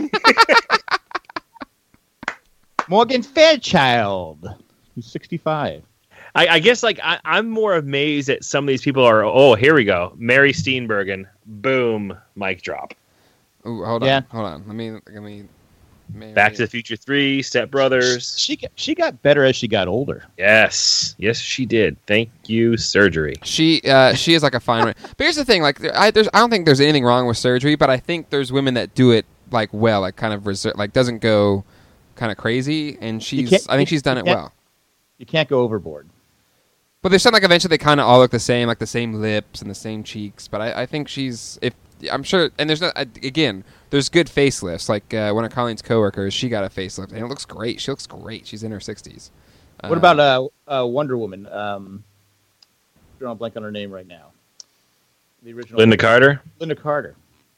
Morgan Fairchild, who's sixty-five. I, I guess like I, I'm more amazed that some of these people are. Oh, here we go. Mary Steenburgen. Boom. Mic drop. Ooh, hold on. Yeah. Hold on. Let me let me. Mary. Back to the Future Three. Step Brothers. She got, she got better as she got older. Yes. Yes, she did. Thank you, surgery. She uh, she is like a fine. But here's the thing: like, there- I there's I don't think there's anything wrong with surgery, but I think there's women that do it like well, like kind of reser- like doesn't go kind of crazy, and she's can't- I think you- she's done you it can't- well. You can't go overboard. But there's something like eventually they kind of all look the same, like the same lips and the same cheeks. But I, I think she's if I'm sure, and there's not again, there's good facelifts. Like uh, one of Colleen's coworkers, she got a facelift, and it looks great. She looks great. She's in her sixties. What about uh, uh, Wonder Woman? Um, drawing a blank on her name right now. The original Linda Carter. Linda Carter.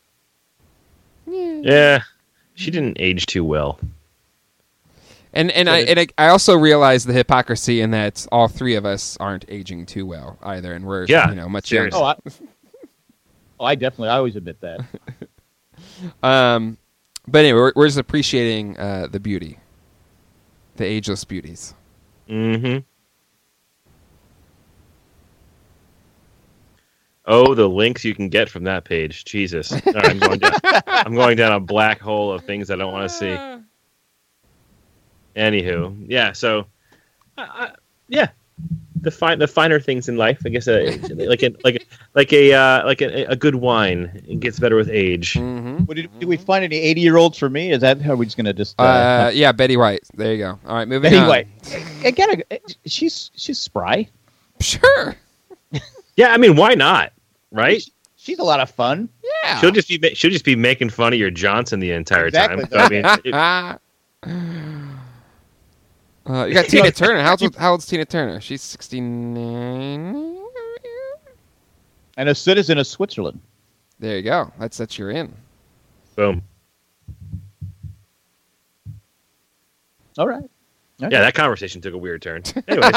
Yeah. She didn't age too well. And and So I did- and I I also realize the hypocrisy in that all three of us aren't aging too well either, and we're Yeah, you know much seriously. Oh, younger. I, oh, I definitely. I always admit that. Um, but anyway, we're, we're just appreciating uh, the beauty, the ageless beauties. Mm-hmm. Oh, the links you can get from that page. Jesus. All right, I'm going down. I'm going down a black hole of things I don't want to see. Anywho, yeah. So, uh, uh, yeah, the fine, the finer things in life. I guess, uh, like a like a, like a uh, like a, a good wine. It gets better with age. Mm-hmm. What, did, did we find any eighty-year-olds for me? Is that how we just going to just? Uh, Uh, yeah, Betty White. There you go. All right, moving on. anyway, I gotta. She's she's spry. Sure. Yeah, I mean, why not? Right? She's a lot of fun. Yeah. She'll just be ma- she'll just be making fun of your Johnson the entire Exactly. time. So, I mean, it- uh, you got Tina Turner. How old, how old's Tina Turner? She's sixty-nine. And a citizen of Switzerland. There you go. That's that you're in. boom. All right. Okay. Yeah, that conversation took a weird turn. Anyways,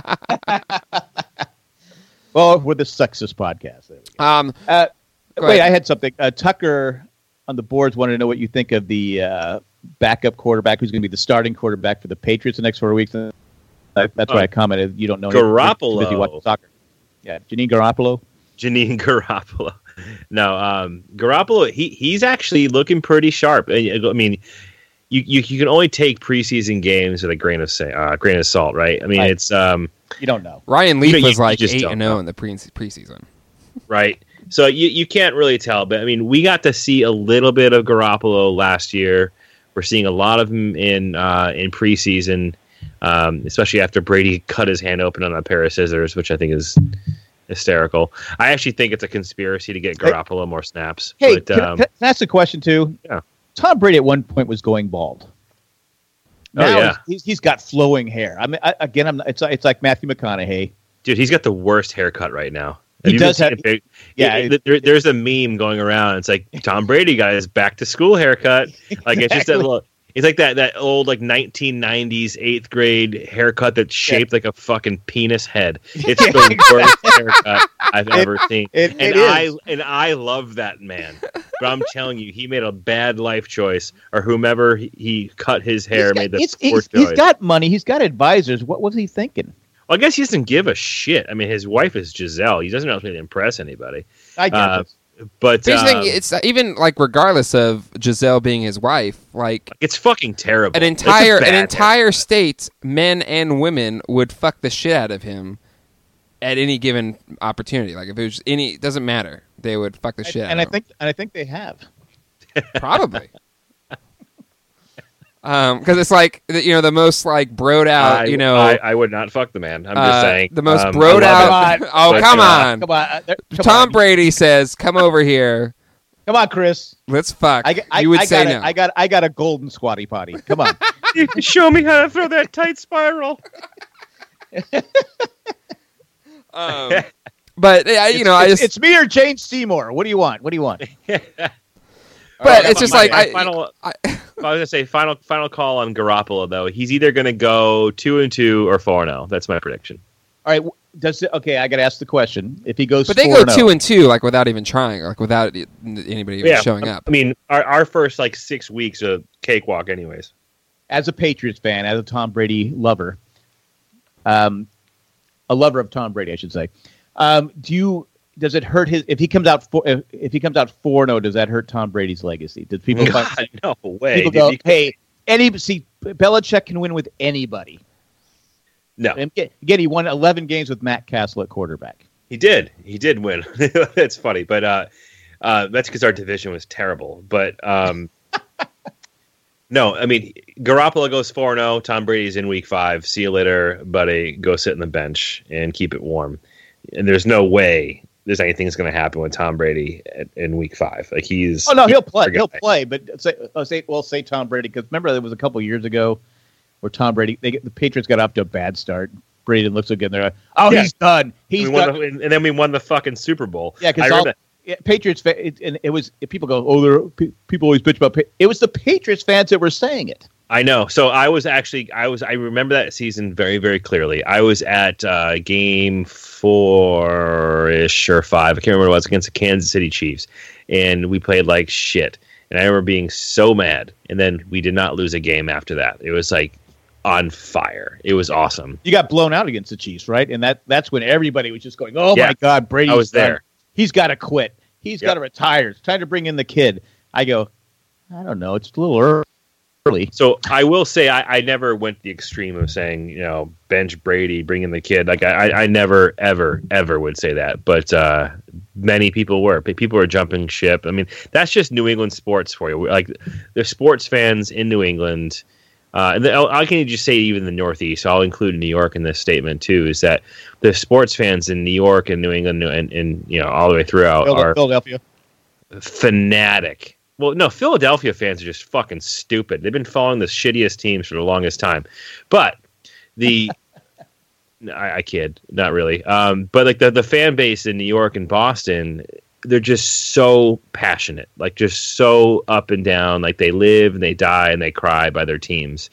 well, we're the sexist podcast. There we go. Um, Uh, Go wait, ahead. I had something. Uh, Tucker on the boards wanted to know what you think of the uh, backup quarterback who's going to be the starting quarterback for the Patriots the next four weeks. Uh, that's Oh. why I commented. You don't know. Garoppolo. You're too busy watching soccer. Yeah, Janine Garoppolo. Janine Garoppolo. No, um, Garoppolo. He he's actually looking pretty sharp. I I mean, you, you you can only take preseason games with a grain of sa- uh, grain of salt, right? I mean, Right. it's um, You don't know. Ryan Leaf You know, you- was you like just eight don't and know. zero in the pre preseason. right. So you you can't really tell, but I mean, we got to see a little bit of Garoppolo last year. We're seeing a lot of him in uh, in preseason, um, especially after Brady cut his hand open on a pair of scissors, which I think is hysterical. I actually think it's a conspiracy to get Hey- Garoppolo more snaps. Hey, but, can, I- um, can I ask a question too? Yeah. Tom Brady at one point was going bald. Oh, Now yeah. he's, he's got flowing hair. I mean, I, again, I'm. It's it's like Matthew McConaughey. dude, he's got the worst haircut right now. He you does seen have- a big, yeah, yeah. There, there's a meme going around. It's like Tom Brady got his back to school haircut. Like it's just that Exactly. little. It's like that that old like nineteen nineties eighth grade haircut that's shaped like a fucking penis head. It's the worst haircut I've It- ever seen. It, and it I is. and I love that man, but I'm telling you, he made a bad life choice, or whomever he, he cut his hair He's got- made the he's, poor he's, choice. he's got money. He's got advisors. What was he thinking? Well, I guess he doesn't give a shit. I mean, his wife is Giselle. He doesn't really impress anybody. I guess. Uh, it's- But Here's the thing, um, it's even like regardless of Giselle being his wife, like it's fucking terrible. an It's a entire an bad entire state, men and women would fuck the shit out of him at any given opportunity. Like if it was any, it doesn't matter, they would fuck the shit and I out of him. think and I think they have. Probably. Um, because it's like the- you know the most like broed out, I, you know, I, I would not fuck the man. I'm uh, just saying the most um, broed I love out. it. Oh But, come uh, on, Come on, uh, there- come Tom on. Brady says, "Come over here, Come on, Chris. let's fuck." I, I, you would I say got a, no. I got I got a golden squatty potty. Come on. You can show me how to throw that tight spiral. um, but uh, you know, it's, I it's, just it's me or Jane Seymour. What do you want? What do you want? But Oh, it's just my- like my I- final. I- I was gonna say final final call on Garoppolo though. He's either gonna go two and two or four and zero. That's my prediction. All right. Does it, okay? I got to ask the question. If he goes, but they four go and oh, two and two, like without even trying, like without it- anybody even showing up. I mean, our our first like six weeks of cakewalk, anyways. as a Patriots fan, as a Tom Brady lover, um, a lover of Tom Brady, I should say. Um, do you? Does it hurt his? If he comes out four, if, if he comes out four and zero, does that hurt Tom Brady's legacy? Does people find, God, no way. people Did go, you- hey, any see Belichick can win with anybody. no, And again, he won eleven games with Matt Castle at quarterback. he did. He did win. That's funny, but uh, uh, that's because our division was terrible. But um, no, I mean, Garoppolo goes four and zero. Tom Brady's in week five. See you later, buddy. Go sit on the bench and keep it warm. And there's no way there's anything that's going to happen with Tom Brady at, in week five. Like he's Oh no, he'll play. Forget He'll that. play. But say, uh, say, well, say Tom Brady because remember there was a couple years ago where Tom Brady, they get, the Patriots got off to a bad start. Brady didn't look so good. They're like, oh, Yeah. he's done. He's we won done. the, and and then we won the fucking Super Bowl. Yeah, I because remember. yeah, Patriots fa- it, and it was if people go, oh, there pe- people always bitch about. Pa-. It was the Patriots fans that were saying it. I know. So I was actually, I was, I remember that season very, very clearly. I was at uh, game four-ish or five. I can't remember what it was against the Kansas City Chiefs, and we played like shit. And I remember being so mad. And then we did not lose a game after that. It was like on fire. It was awesome. You got blown out against the Chiefs, right? And that that's when everybody was just going, oh Yeah. my God, Brady. I was there. He's got to quit. He's Yep. got to retire. It's time to bring in the kid. I go, I don't know. It's a little early. So I will say I, I never went the extreme of saying, you know, bench Brady, bring in the kid. Like I, I never, ever, ever would say that. But uh, many people were. People were jumping ship. I mean, that's just New England sports for you. Like the sports fans in New England. Uh, and the, I can just say even the Northeast. So I'll include New York in this statement too. Is that the sports fans in New York and New England and, and you know all the way throughout are Philadelphia. fanatic. Well, no, Philadelphia fans are just fucking stupid. They've been following the shittiest teams for the longest time. But the no, I, I kid, not really. Um, but like the the fan base in New York and Boston, they're just so passionate, like just so up and down. Like they live and they die and they cry by their teams.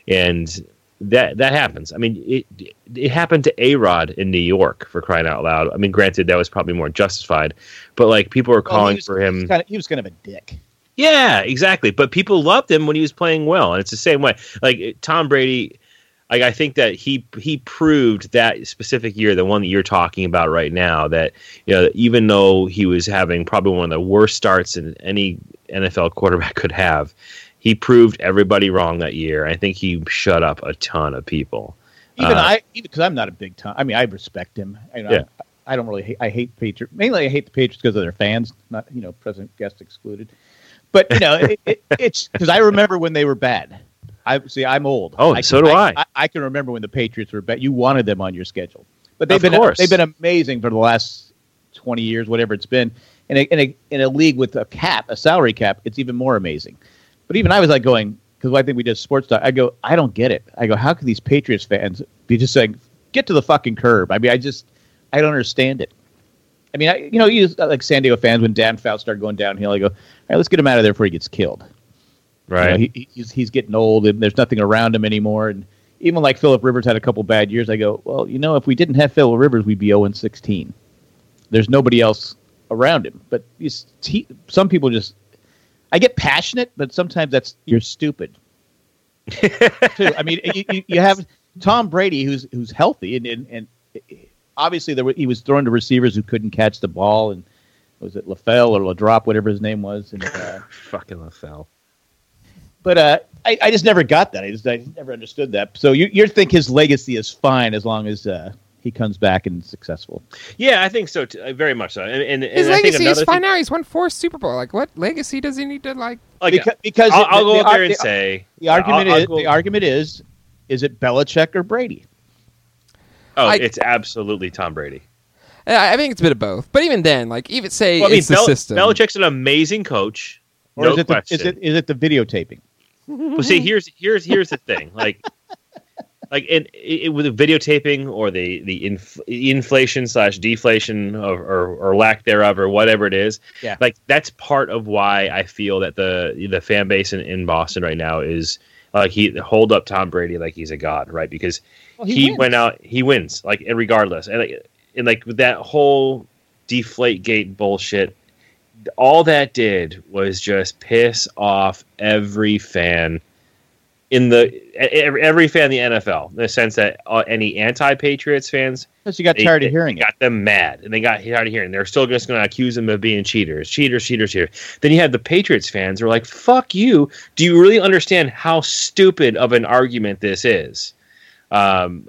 and that that happens. I mean, it it happened to A-Rod in New York, for crying out loud. I mean, granted, that was probably more justified, but like people were calling well, was, for him. He was, kind of, he was kind of a dick. Yeah, exactly. But people loved him when he was playing well, and it's the same way. Like Tom Brady, like I think that he he proved that specific year, the one that you're talking about right now, that you know even though he was having probably one of the worst starts in any N F L quarterback could have, he proved everybody wrong that year. I think he shut up a ton of people. Even uh, I, even because I'm not a big Tom. I mean, I respect him. I, you know, Yeah. I, I don't really. Hate, I hate Patriots. Mainly, I hate the Patriots because of their fans. Not you know, President Guest excluded. But you know, it, it, it's because I remember when they were bad. I see. I'm old. Oh, I, so do I. I. I can remember when the Patriots were bad. You wanted them on your schedule, but they've Of been course. they've been amazing for the last twenty years, whatever it's been. In a, in a in a league with a cap, a salary cap, it's even more amazing. But even I was like going because I think we did sports talk. I go, I don't get it. I go, how can these Patriots fans be just saying, get to the fucking curb? I mean, I just I don't understand it. I mean, I, you know, you like San Diego fans when Dan Fouts started going downhill. I go, all right, let's get him out of there before he gets killed. right. You know, he, he's he's getting old, and there's nothing around him anymore. And even like Phillip Rivers had a couple bad years. I go, well, you know, if we didn't have Phillip Rivers, we'd be oh and sixteen. There's nobody else around him. But he's, he, some people just, I get passionate, but sometimes that's you're stupid. Too. I mean, you, you, you have Tom Brady, who's who's healthy, and and, and obviously there were, he was throwing to receivers who couldn't catch the ball, and was it LaFell or LaDrop, whatever his name was, and. Uh, Fucking LaFell. But uh, I, I just never got that. I just I never understood that. So you you think his legacy is fine as long as uh, he comes back and is successful? Yeah, I think so. Too, uh, very much so. And, and, His and I think legacy is another fine thing, now. He's won four Super Bowl. Like, what legacy does he need to like? like, because because I'll, it- I'll go the, up there the, and the, say the argument I'll, I'll is go- the argument is is it Belichick or Brady? Oh, I- it's absolutely Tom Brady. I I think it's a bit of both. But even then, like, even say Well, I mean, it's the Bel- system. Belichick's an amazing coach. Or no is it the, question. is it is it the videotaping? Well, see, here's here's here's the thing, like, like in, it, with the videotaping or the the inf- inflation slash deflation of, or or lack thereof or whatever it is, Yeah. like that's part of why I feel that the the fan base in, in Boston right now is like he hold up Tom Brady like he's a god, right? Because Well, he, he wins. went out, he wins, like regardless, and like, and like with that whole deflate gate bullshit. All that did was just piss off every fan in the every, every fan in the N F L. In the sense that uh, any anti-Patriots fans, Because you got they- tired they of hearing it. got them mad, and they got tired of hearing. They're still just going to accuse them of being cheaters, cheaters, cheaters. Here, then you have the Patriots fans who are like, "Fuck you! Do you really understand how stupid of an argument this is?" Um,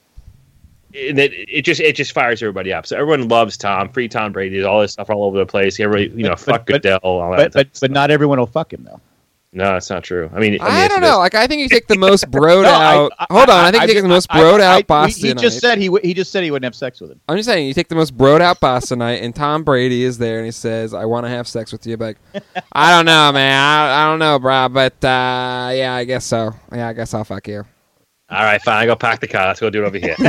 and it, it just it just fires everybody up. So everyone loves Tom, free Tom Brady, all this stuff all over the place. Everybody, you know, But- fuck but- Goodell, all that. But type but of but stuff. not everyone will fuck him though. No, that's not true. I mean, I, mean, I it's don't this- know. Like, I think you take the most broed No, I- out. I- hold on, I think I- you take the I- most I- broed I- out He, Boston. he just said he w- he just said he wouldn't have sex with him. I'm just saying, you take the most broed out Bostonite, and Tom Brady is there, and he says, "I want to have sex with you." Like, I don't know, man. I, I don't know, bro, but uh, yeah, I guess so. Yeah, I guess I'll fuck you. All right, fine. I go pack the car. Let's go do it over here.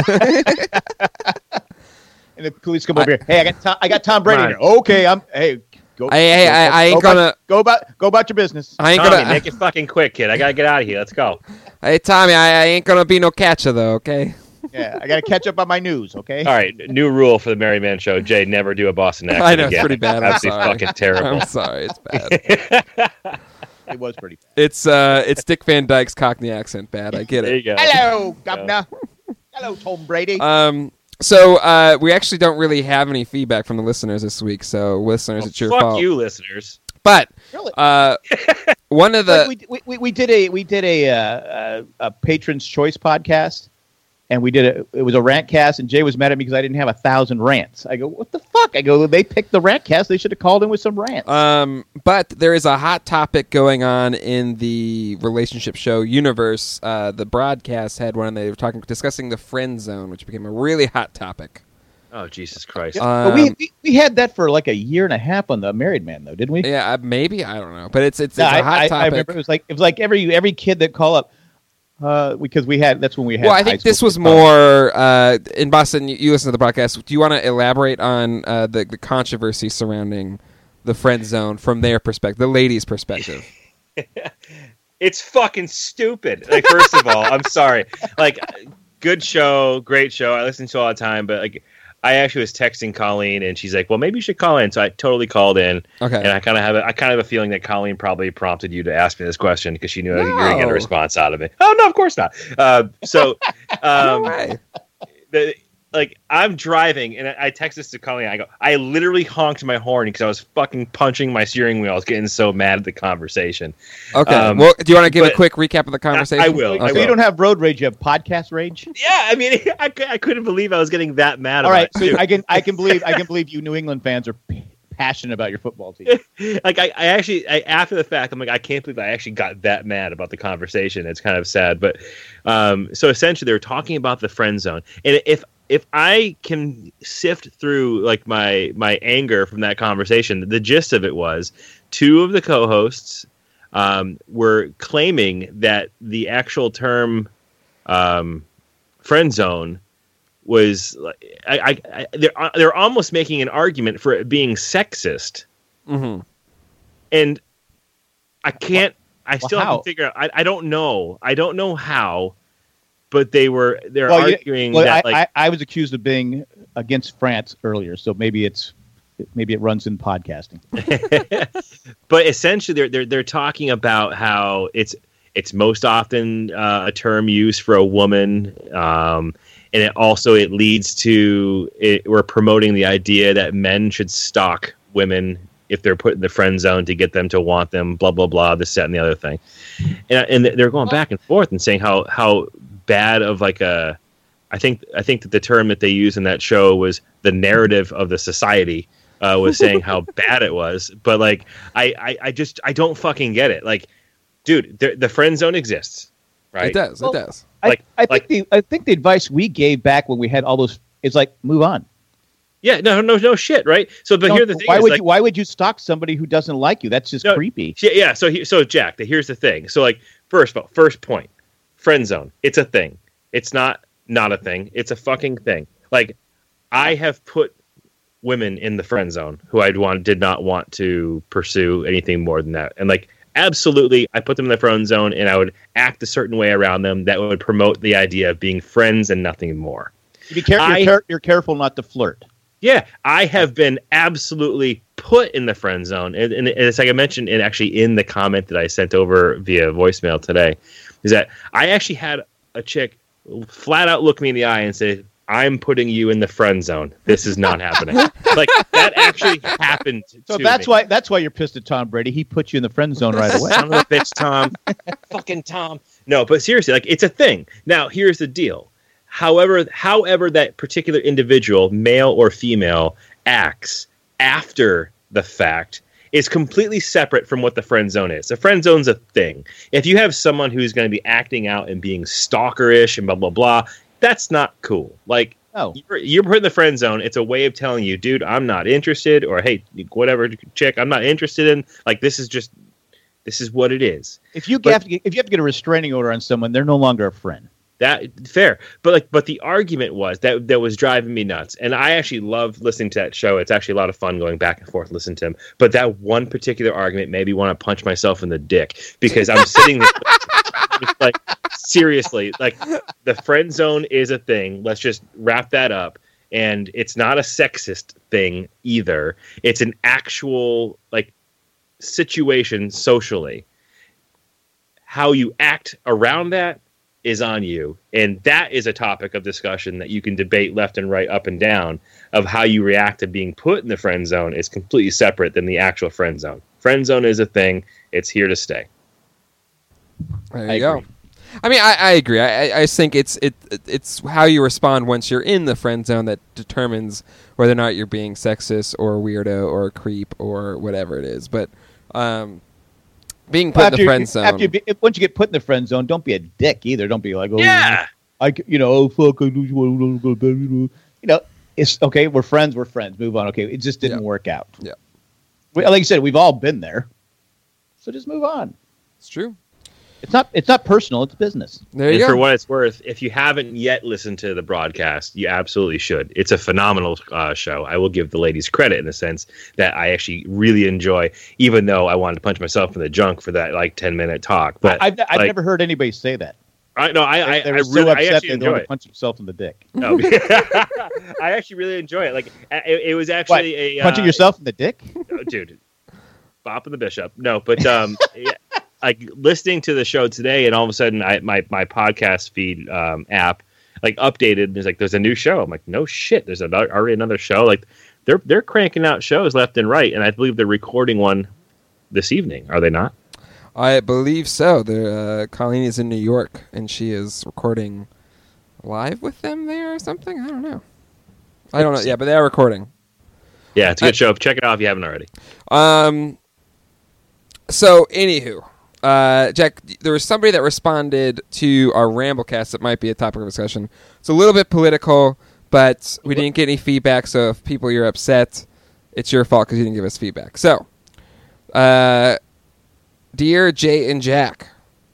And the police come over here. Hey, I got Tom, I got Tom Brady Come here. Okay, I'm. Hey, go. Hey, hey, go, I- I ain't go about- gonna- go about go about your business. I ain't Tommy, gonna. make it fucking quick, kid. I gotta get out of here. Let's go. Hey, Tommy, I, I ain't gonna be no catcher though. Okay. Yeah, I got to catch up on my news. Okay. All right, new rule for the Merry Man Show. Jay, never do a Boston accent I know it's again. pretty bad. I'm Absolutely sorry. fucking terrible. I'm sorry. It's bad. It was pretty bad. It's uh, it's Dick Van Dyke's Cockney accent. Bad. I get There you it. go. Hello, Governor. Hello, Tom Brady. Um. So uh, we actually don't really have any feedback from the listeners this week. So listeners, Well, it's your fuck fault. you, listeners. But really? uh, one of the Like we, we we did a we did a uh, a, a Patron's Choice podcast, and we did a it was a rant cast, and Jay was mad at me because I didn't have a thousand rants. I go, what the fuck? I go, they picked the rant cast. They should have called in with some rants. Um, but there is a hot topic going on in the relationship show universe. Uh, the broadcast had one, and they were talking, discussing the friend zone, which became a really hot topic. Oh, Jesus Christ. Yeah, but we, um, we we had that for like a year and a half on the Married Man, though, didn't we? Yeah, uh, maybe I don't know, but it's it's, it's No, I, a hot I, I topic. remember it was like it was like every every kid that call up, uh, because we had that's when we had. well, I high think school this was kids. more uh, in Boston. You, you listen to the broadcast. Do you want to elaborate on uh, the the controversy surrounding the friend zone from their perspective, the ladies' perspective? It's fucking stupid. Like, first of all, I'm sorry. Like, good show, great show. I listen to it all the time, but like, I actually was texting Colleen, and she's like, "Well, maybe you should call in." So I totally called in. Okay. And I kind of have a, I kind of have a feeling that Colleen probably prompted you to ask me this question because she knew No. you were going to get a response out of me. Oh no, of course not. Uh, so, um, No way. the, like, I'm driving, and I, I text this to Colleen. I go, I literally honked my horn because I was fucking punching my steering wheel. I was getting so mad at the conversation. Okay. Um, well, do you want to give a but- quick recap of the conversation? I will. So I Okay. will. you don't have road rage, you have podcast rage. Yeah, I mean, I, cou- I couldn't believe I was getting that mad All about right, it. so too. I can I can believe I can believe you New England fans are p- passionate about your football team. like I, I actually I, after the fact I'm like I can't believe I actually got that mad about the conversation. It's kind of sad, but um, so essentially they were talking about the friend zone, and if if I can sift through like my my anger from that conversation, the gist of it was two of the co-hosts um, were claiming that the actual term um, friend zone was I, I, I they're they're almost making an argument for it being sexist. Mm-hmm. And I can't. I Well, still have how? to figure out. I, I don't know. I don't know how, but they were they're Well, you- arguing Well, that I, like I, I was accused of being against France earlier, so maybe it's maybe it runs in podcasting. but essentially they're they're they're talking about how it's it's most often uh, a term used for a woman, um, and it also it leads to it, we're promoting the idea that men should stalk women if they're put in the friend zone to get them to want them, blah blah blah, this, that, and the other thing, and and they're going back and forth and saying how how bad of like a, I think I think that the term that they used in that show was the narrative of the society, uh, was saying how bad it was, but like I, I I just I don't fucking get it, like, dude, the, the friend zone exists, right? It does. Well, it does. Like- I, I like- think the I think the advice we gave back when we had all those is like move on. Yeah, no, no, no shit, right? So, but Don't- here's the thing: why is, would like, you why would you stalk somebody who doesn't like you? That's just No, creepy. Yeah, yeah. So, he, so Jack, the, here's the thing. So, like, first of all, first point, friend zone. It's a thing. It's not not a thing. It's a fucking thing. Like, I have put women in the friend zone who I'd want did not want to pursue anything more than that, and like, absolutely, I put them in the friend zone, and I would act a certain way around them that would promote the idea of being friends and nothing more. Be care- I- you're, care- you're careful not to flirt. Yeah, I have been absolutely put in the friend zone, and, and it's like I mentioned, and actually in the comment that I sent over via voicemail today, is that I actually had a chick flat out look me in the eye and say, "I'm putting you in the friend zone. This is not happening." Like, that actually happened. So to that's me. why that's why you're pissed at Tom Brady. He put you in the friend zone right away. Son of a bitch, Tom. Fucking Tom. No, but seriously, like, it's a thing. Now, here's the deal. However, however that particular individual, male or female, acts after the fact is completely separate from what the friend zone is. The friend zone's a thing. If you have someone who's going to be acting out and being stalkerish and blah, blah, blah, that's not cool. Like, No. you're, you're put in the friend zone. It's a way of telling you, dude, I'm not interested, or hey, whatever, chick, I'm not interested in. Like, this is just, this is what it is. If you But- have to get, if you have to get a restraining order on someone, they're no longer a friend. That fair, but like, but the argument was that that was driving me nuts, and I actually love listening to that show. It's actually a lot of fun going back and forth listening to him. But that one particular argument made me want to punch myself in the dick because I'm sitting there, just like, seriously, like, the friend zone is a thing. Let's just wrap that up, and it's not a sexist thing either. It's an actual like situation socially. How you act around that is on you, and that is a topic of discussion that you can debate left and right, up and down, of how you react to being put in the friend zone is completely separate than the actual friend zone. Friend zone is a thing. It's here to stay. There I you go. agree. I mean, I, I agree. I, I- I think it's it it's how you respond once you're in the friend zone that determines whether or not you're being sexist or weirdo or a creep or whatever it is. But um, being put in after the you- friend zone, after you be, if, once you get put in the friend zone, don't be a dick either. Don't be like, oh, Yeah. I, c- you know, oh fuck, I do want to go to bed. You know, it's okay. We're friends. We're friends. Move on. Okay, it just didn't Yeah. work out. Yeah. We, like you said, we've all been there, so just move on. it's true. It's not. It's not personal. It's business. There you and go. for what it's worth, if you haven't yet listened to the broadcast, you absolutely should. It's a phenomenal uh, show. I will give the ladies credit in the sense that I actually really enjoy, even though I wanted to punch myself in the junk for that like ten minute talk. But I've, I've like, never heard anybody say that. I no, I I, They, they I were so really I upset actually they enjoy wanted to it. punch themselves in the dick. No, I actually really enjoy it. Like it, it was actually What, a punching uh, yourself in the dick. oh, dude, Bop and the Bishop. No, but um, yeah, like listening to the show today, and all of a sudden, I my my podcast feed um, app like updated. And there's like there's a new show. I'm like, no shit, there's another, already another show. Like they're they're cranking out shows left and right, and I believe they're recording one this evening. Are they not? I believe so. They're, uh, Colleen is in New York, and she is recording live with them there or something. I don't know. I don't know. Yeah, but they are recording. Yeah, it's a good I, show. Check it out if you haven't already. Um. So, anywho, uh, Jack, there was somebody that responded to our Ramblecast that might be a topic of discussion. It's a little bit political, but we didn't get any feedback. So, if people you're upset, it's your fault because you didn't give us feedback. So, uh. Dear Jay and Jack,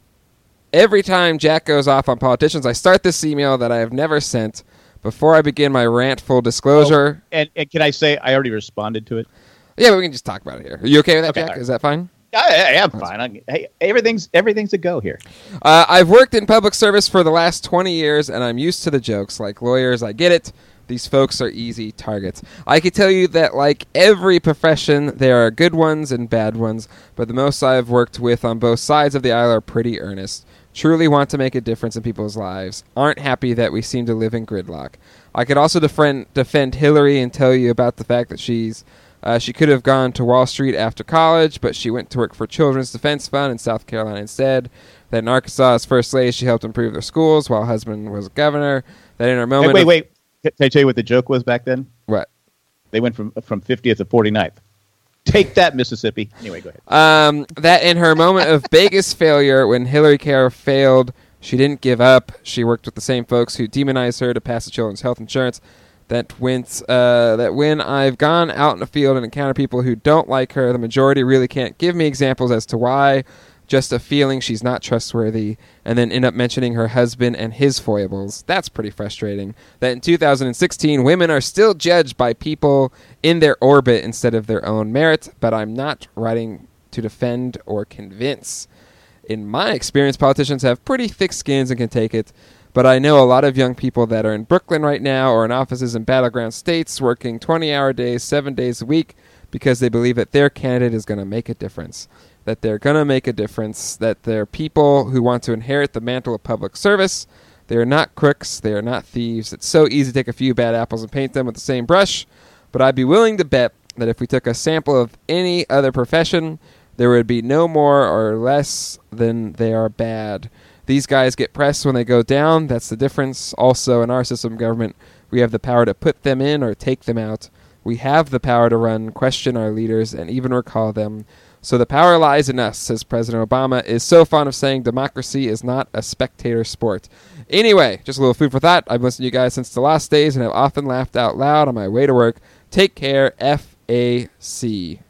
every time Jack goes off on politicians, I start this email that I have never sent before I begin my rant. Full disclosure. Oh, and, and can I say I already responded to it? Yeah, but we can just talk about it here. Are you okay with that, Okay, Jack? right. Is that fine? I, I, I'm fine. I, hey, everything's everything's a go here. Uh, I've worked in public service for the last twenty years, and I'm used to the jokes. Like lawyers, I get it. These folks are easy targets. I can tell you that, like every profession, there are good ones and bad ones, but the most I've worked with on both sides of the aisle are pretty earnest, truly want to make a difference in people's lives, aren't happy that we seem to live in gridlock. I could also defend, defend Hillary and tell you about the fact that she's uh, she could have gone to Wall Street after college, but she went to work for Children's Defense Fund in South Carolina instead. That in Arkansas, as first lady, she helped improve their schools while her husband was governor. That in her moment... Hey, wait, of, wait. Can I tell you what the joke was back then? What? They went from from fiftieth to forty-ninth. Take that, Mississippi. Anyway, go ahead. Um, that in her moment of biggest failure, when Hillary Care failed, she didn't give up. She worked with the same folks who demonized her to pass the children's health insurance. That went, uh, that when I've gone out in the field and encountered people who don't like her, the majority really can't give me examples as to why. Just a feeling she's not trustworthy, and then end up mentioning her husband and his foibles. That's pretty frustrating. That in two thousand sixteen, women are still judged by people in their orbit instead of their own merit, but I'm not writing to defend or convince. In my experience, politicians have pretty thick skins and can take it, but I know a lot of young people that are in Brooklyn right now or in offices in battleground states working twenty-hour days, seven days a week, because they believe that their candidate is going to make a difference. That they're going to make a difference, that they're people who want to inherit the mantle of public service. They are not crooks. They are not thieves. It's so easy to take a few bad apples and paint them with the same brush, but I'd be willing to bet that if we took a sample of any other profession, there would be no more or less than they are bad. These guys get pressed when they go down. That's the difference. Also, in our system of government, we have the power to put them in or take them out. We have the power to run, question our leaders, and even recall them. So the power lies in us, says President Obama, is so fond of saying democracy is not a spectator sport. Anyway, just a little food for thought. I've listened to you guys since the last days and have often laughed out loud on my way to work. Take care, F A C.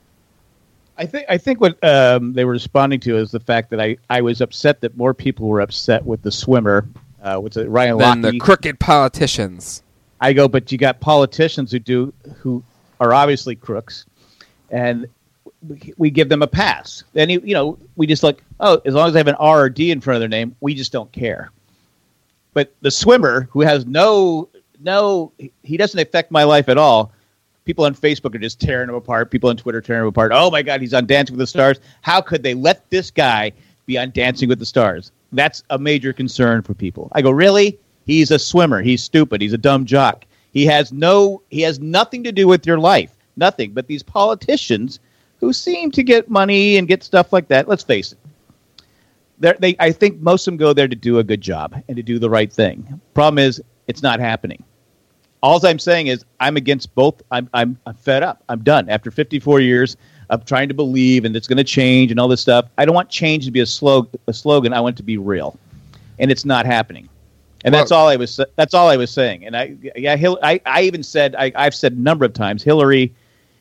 I think I think what um, they were responding to is the fact that I, I was upset that more people were upset with the swimmer, uh, what's it, Ryan Then Lochte. the crooked politicians. I go, but you got politicians who do who are obviously crooks, and we, we give them a pass. Then you, you know we just like, oh, as long as they have an R or D in front of their name, we just don't care. But the swimmer who has no no, he doesn't affect my life at all. People on Facebook are just tearing him apart. People on Twitter tearing him apart. Oh my God, he's on Dancing with the Stars. How could they let this guy be on Dancing with the Stars? That's a major concern for people. I go, really? He's a swimmer. He's stupid. He's a dumb jock. He has no. He has nothing to do with your life. Nothing. But these politicians who seem to get money and get stuff like that. Let's face it. They're, they, I think most of them go there to do a good job and to do the right thing. Problem is, it's not happening. All I'm saying is I'm against both. I'm, I'm, I'm fed up. I'm done. After fifty-four years of trying to believe and it's going to change and all this stuff, I don't want change to be a, slog, a slogan. I want it to be real. And it's not happening. And Well, that's all I was. That's all I was saying. And I, yeah, Hil- I, I even said I, I've said a number of times, Hillary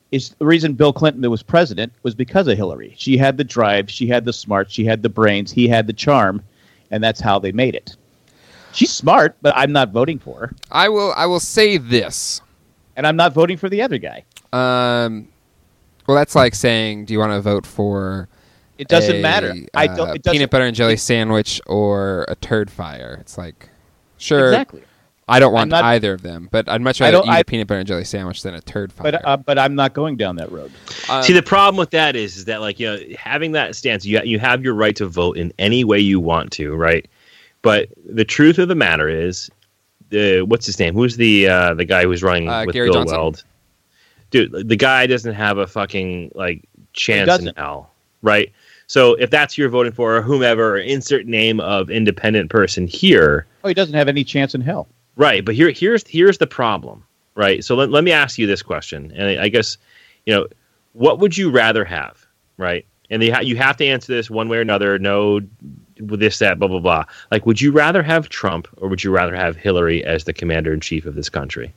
is the reason Bill Clinton was president was because of Hillary. She had the drive, she had the smarts, she had the brains, he had the charm, and that's how they made it. She's smart, but I'm not voting for her. I will. I will say this, and I'm not voting for the other guy. Um, well, that's like saying, do you want to vote for? It doesn't a, matter. I don't. Uh, It doesn't, peanut butter and jelly sandwich or a turd fire. It's like, sure. Exactly. I don't want not, either of them, but I'd much rather eat I, a peanut butter and jelly sandwich than a turd fire. But uh, but I'm not going down that road. Um, See, the problem with that is, is that like you know having that stance, you you have your right to vote in any way you want to, right? But the truth of the matter is, the what's his name? Who's the uh, the guy who's running uh, with Gary Bill Johnson. Weld? Dude, the guy doesn't have a fucking like chance in hell, right? So if that's who you're voting for, or whomever, or insert name of independent person here. Oh, he doesn't have any chance in hell. Right, but here, here's here's the problem, right? So let, let me ask you this question, and I, I guess, you know, what would you rather have, right? And you, ha- you have to answer this one way or another. No, with this, that, blah blah blah. Like, would you rather have Trump or would you rather have Hillary as the commander in chief of this country?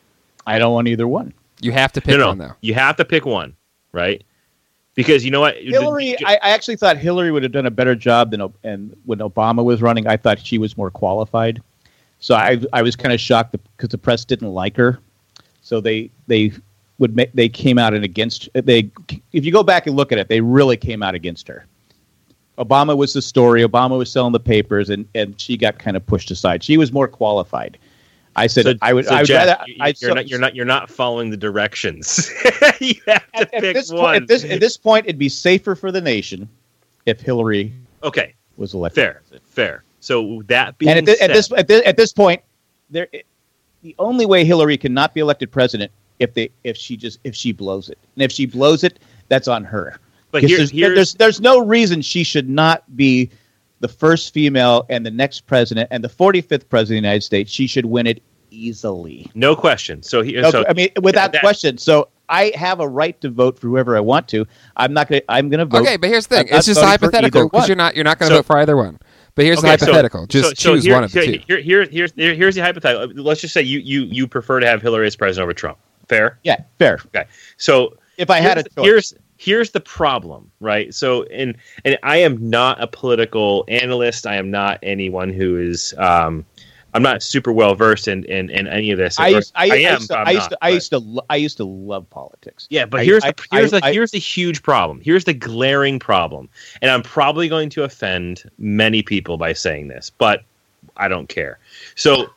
I don't want either one. You have to pick no, no, one, though. You have to pick one, right? Because you know what, Hillary. The, I, I actually thought Hillary would have done a better job than and when Obama was running. I thought she was more qualified. So I I was kind of shocked because the press didn't like her. So they they would make they came out and against they. If you go back and look at it, they really came out against her. Obama was the story. Obama was selling the papers, and, and she got kind of pushed aside. She was more qualified. I said so, I would. So I would Jack, rather. You're, I, so, not, you're not. You're not following the directions. You have to at, pick at this one. Point, at this at this point, it'd be safer for the nation if Hillary okay was elected. Fair, fair. So that being and at, said, at this at this at this point, there the only way Hillary cannot be elected president if they if she just if she blows it, and if she blows it, that's on her. But here, there's, here's, there's there's no reason she should not be the first female and the next president and the forty-fifth president of the United States. She should win it easily. No question. So here, no, so I mean, without that, question. So I have a right to vote for whoever I want to. I'm not going. I'm going to vote. Okay, but here's the thing: I'm it's just a hypothetical because you're not you're not going to So- vote for either one. But here's okay, the hypothetical: so, just so, so choose here, one of the here, two. Here, here, here's here, here's the hypothetical. Let's just say you you you prefer to have Hillary as president over Trump. Fair. Yeah, fair. Okay. So If I had a here's- choice. here's here's the problem, right? So and and I am not a political analyst. I am not anyone who is. Um, I'm not super well versed in, in, in any of this. I used, I, I I am. used to, but I'm I used not, to, I but- used to, lo- I used to love politics. Yeah, but I- here's I- the here's I- the I- here's the huge problem. Here's the glaring problem, and I'm probably going to offend many people by saying this, but I don't care. So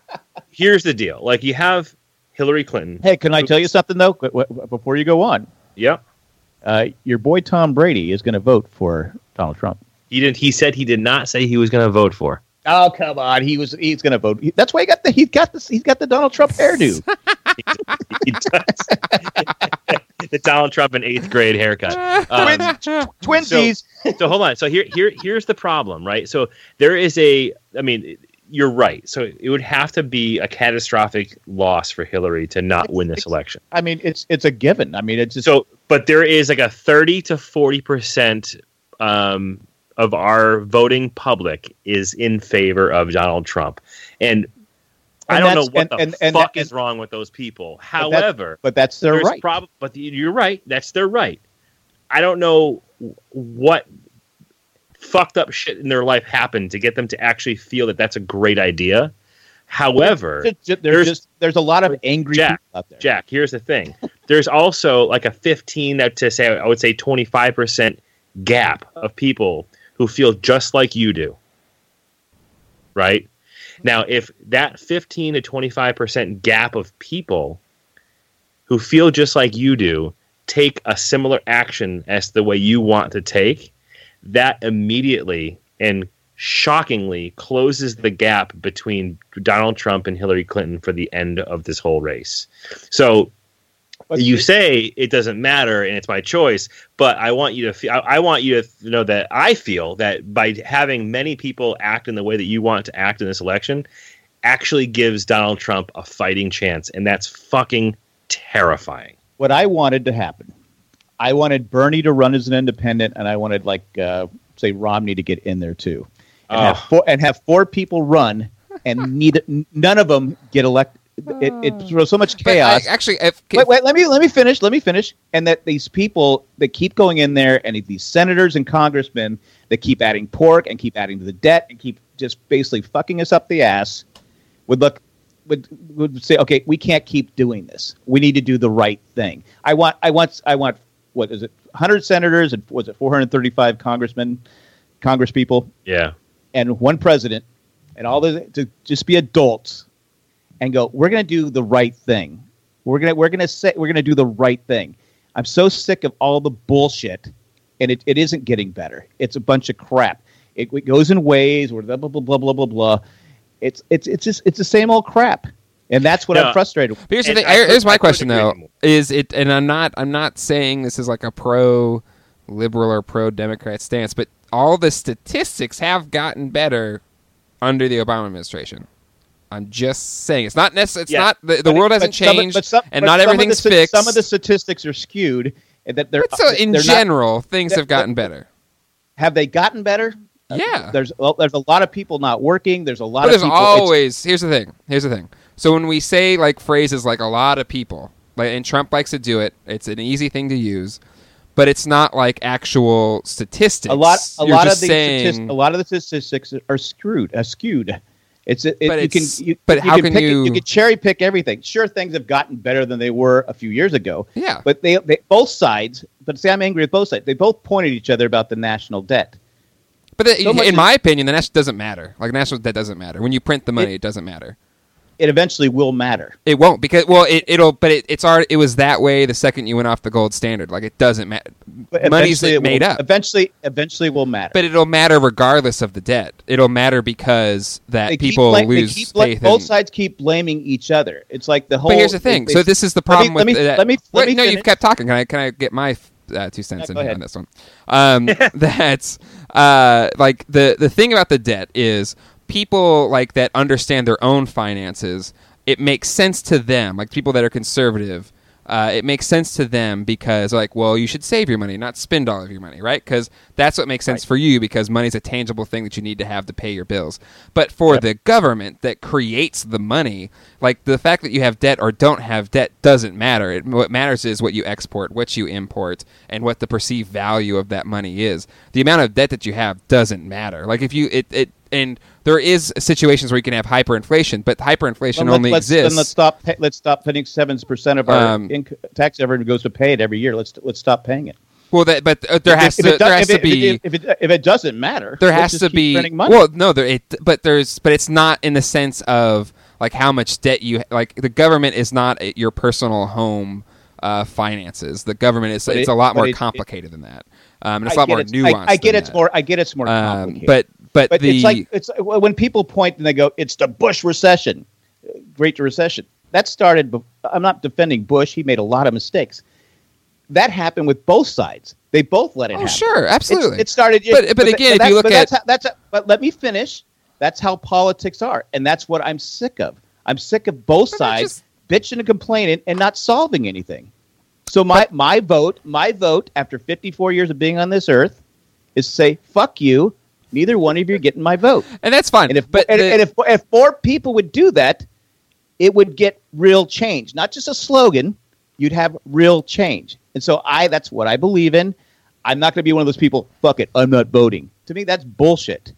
here's the deal: like you have Hillary Clinton. Hey, can I tell you something though? Qu- qu- Before you go on, Yep. uh, your boy Tom Brady is going to vote for Donald Trump. He didn't. He said he did not say he was going to vote for. Oh come on, he was. He's going to vote. He- That's why he got the. He's got this. He's got the Donald Trump hairdo. He does. The Donald Trump in eighth grade haircut. Um, Twinsies. so hold on. So here, here, here's the problem, right? So there is a. I mean, you're right. So it would have to be a catastrophic loss for Hillary to not It's- win this it's- election. I mean, it's it's a given. I mean, it's just. So, but there is like a thirty to forty percent um, of our voting public is in favor of Donald Trump, and, I And don't know that's- what and- the and- and- fuck and- is wrong with those people. But However, but that's their there's right. prob- but you're right. That's their right. I don't know what fucked up shit in their life happened to get them to actually feel that that's a great idea. However, There's, there's there's- just there's a lot of angry Jack, people out there. Jack, here's the thing. There's also like a fifteen to say I would say twenty-five percent gap of people who feel just like you do. Right? Now, if that fifteen to twenty-five percent gap of people who feel just like you do take a similar action as the way you want to take, that immediately and shockingly closes the gap between Donald Trump and Hillary Clinton for the end of this whole race. So But you it- say it doesn't matter and it's my choice, but I want you to feel, I, I want you to know that I feel that by having many people act in the way that you want to act in this election actually gives Donald Trump a fighting chance, and that's fucking terrifying. What I wanted to happen, I wanted Bernie to run as an independent, and I wanted like uh, say Romney to get in there too, and, Oh. have four, and have four people run, and need none of them get elected. it, it throws so much But I- chaos. actually, if, Wait, wait, let me let me finish. Let me finish. And that these people that keep going in there, and these senators and congressmen that keep adding pork and keep adding to the debt and keep just basically fucking us up the ass, would look would would say, okay, we can't keep doing this. We need to do the right thing. I want I want I want what is it? one hundred senators and was it four hundred thirty-five congressmen, congresspeople, Yeah. and one president, and all the to just be adults and go, we're going to do the right thing. We're gonna we're gonna say we're gonna do the right thing. I'm so sick of all the bullshit, and it, it isn't getting better. It's a bunch of crap. It, it goes in waves where blah blah blah blah blah blah blah. It's it's it's just it's the same old crap, and that's what Yeah. I'm frustrated with. But here's the And thing. I Here's couldn't- my I couldn't question agree though: anymore. is it? And I'm not. I'm not saying this is like a pro liberal or pro Democrat stance, but all the statistics have gotten better under the Obama administration. I'm just saying it's not necessarily. It's Yeah. not the, the But- world but hasn't some of- changed, but some- and but not some of the everything's sta- fixed. Some of the statistics are skewed, and that they're But so in they're not- general, things they're- have gotten better. have they gotten better? Yeah. There's well, there's a lot of people not working. There's a lot But of there's people. it's- always here's the thing. Here's the thing. So when we say like phrases like a lot of people, like and Trump likes to do it, it's an easy thing to use, but it's not like actual statistics. a lot a You're lot of just the saying, statis- a lot of the statistics are screwed uh, skewed. It's it, But you can it's- you, but you how can, can pick it- you- you can cherry pick everything. Sure, things have gotten better than they were a few years ago. Yeah. But they, they both sides. But see, I'm angry with both sides. They both pointed at each other about the national debt. But the, so much in is- my opinion, the national doesn't matter. Like national debt doesn't matter. When you print the money, it, It- doesn't matter. It eventually will matter. It won't because well, it, it'll. But it, it's already. It was that way the second you went off the gold standard. Like it doesn't matter. But Money's eventually it made will, up. Eventually, eventually will matter. But it'll matter regardless of the debt. It'll matter because that They keep people bla- they lose keep bla- faith. both in, sides keep blaming each other. It's like the whole. But here's the thing. they- So this is the let me- problem let with me- that. let me- let Wait, me no, you've finish. kept talking. Can I can I get my uh, two cents Yeah, in go here ahead. on this one? Um, that's uh, like the the thing about the debt is people like that understand their own finances. It makes sense to them, like people that are conservative. Uh, it makes sense to them because, like, well, you should save your money, not spend all of your money, right? Because that's what makes sense Right. for you because money's a tangible thing that you need to have to pay your bills. But for Yep. the government that creates the money, like the fact that you have debt or don't have debt doesn't matter. It, what matters is what you export, what you import, and what the perceived value of that money is. The amount of debt that you have doesn't matter. Like if you it it and there is situations where you can have hyperinflation, but hyperinflation Then only let's, exists. Then let's stop. Pay, let's stop paying seven percent of our Um, inc- tax. Everyone goes to pay it every year. Let's let's stop paying it. well, that but uh, there If- has if to it do- there has if to it- be. if it, if it if it doesn't matter. there let's has just to keep be printing money. well no there it but there's but it's not in the sense of like how much debt you like the government is not a- your personal home uh, finances. The government is But it's it- a lot but more it- comcomplicated than that, um, and it's I a lot get more it's- nuanced. I, I get than it's that. more. I get it's more um, complicated. but but, but the it's like it's when people point and they go, "It's the Bush recession, uh, Great Recession." That started. bef- I'm not defending Bush. He made a lot of mistakes. That happened with both sides. They both let it oh happen. sure It's- absolutely It started. But- it- but again, if that- you look but at- that's how, that's how, but let me finish. That's how politics are, and that's what I'm sick of. I'm sick of both But not sides bitching and complaining and not solving anything. So my my vote, my vote after fifty-four years of being on this earth, is to say fuck you. Neither one of you are getting my vote. and that's fine. And if but and, the- and if if more people would do that, it would get real change, not just a slogan. You'd have real change. And so I that's what I believe in. I'm not going to be one of those people. Fuck it, I'm not voting. To me, that's bullshit.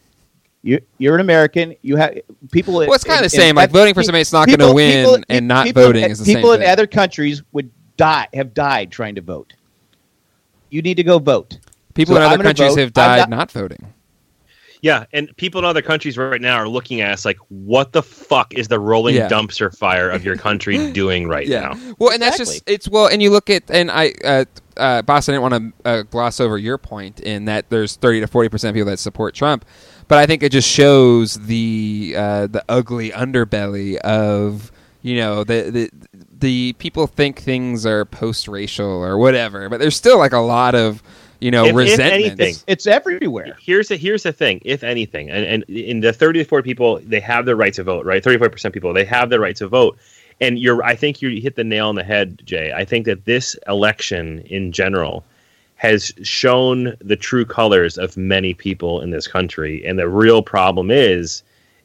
You you're an American. You have people. well, it's kind of the in- same. in- Like voting for somebody that's not going to people- win people- and not people- voting is the people same in thing. other countries would die, have died trying to vote. You need to go vote. People So in I'm other gonna countries vote. have I'm died not- not voting. Yeah, and people in other countries right now are looking at us like, what the fuck is the rolling Yeah. dumpster fire of your country doing right now? Well, and that's just Exactly. it's well, and you look at and I, uh, uh, Boss, I didn't want to uh, gloss over your point in that there's thirty to forty percent of people that support Trump, but I think it just shows the uh, the ugly underbelly of you know the the the people think things are post racial or whatever, but there's still like a lot of you know If- if resentment. anything, It's, it's everywhere. Here's the here's the thing. If anything, and, and in the thirty to forty people, they have the right to vote, right? thirty-four percent people, they have the right to vote. And you're, I think you hit the nail on the head, Jay. I think that this election in general has shown the true colors of many people in this country. And the real problem is,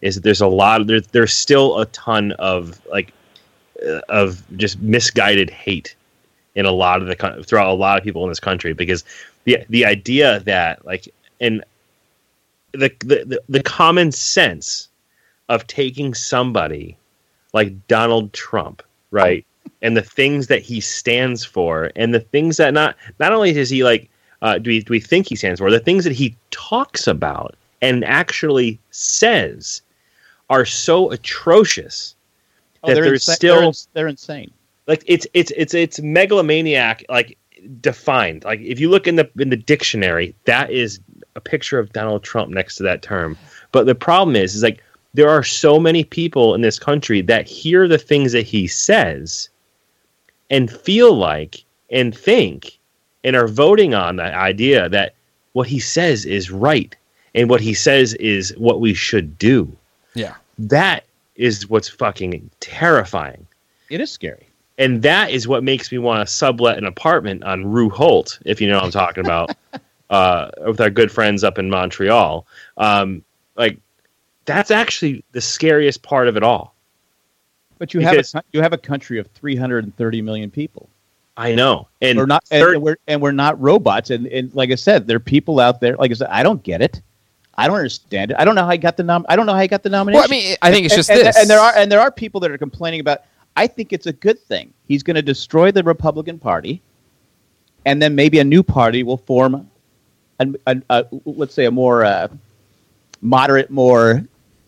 is that there's a lot of, there, there's still a ton of like uh, of just misguided hate in a lot of the throughout a lot of people in this country, because the the idea that like and the the the, the common sense of taking somebody like Donald Trump, right, and the things that he stands for, and the things that not not only does he like uh, do we do we think he stands for, the things that he talks about and actually says are so atrocious Oh, that they're there's insa- still they're, ins- they're insane. like it's it's it's it's megalomaniac like defined. Like if you look in the in the dictionary, that is a picture of Donald Trump next to that term. But the problem is, is like there are so many people in this country that hear the things that he says and feel like and think and are voting on the idea that what he says is right and what he says is what we should do. Yeah. That is what's fucking terrifying. It is scary. And that is what makes me want to sublet an apartment on Rue Holt, if you know what I'm talking about, uh, with our good friends up in Montreal. Um, like, that's actually the scariest part of it all. But you Because- have a, you have a country of three hundred thirty million people. I know. And We're not, third- and we're and we're not robots. And, and like I said, there are people out there. Like I said, I don't get it. I don't understand it. I don't know how he got the nom. I don't know how he got the nomination. Well, I mean, I think it's And- just and, this. And there are and there are people that are complaining about. I think it's a good thing. He's going to destroy the Republican Party, and then maybe a new party will form. A, a, a, let's say a more uh, moderate, more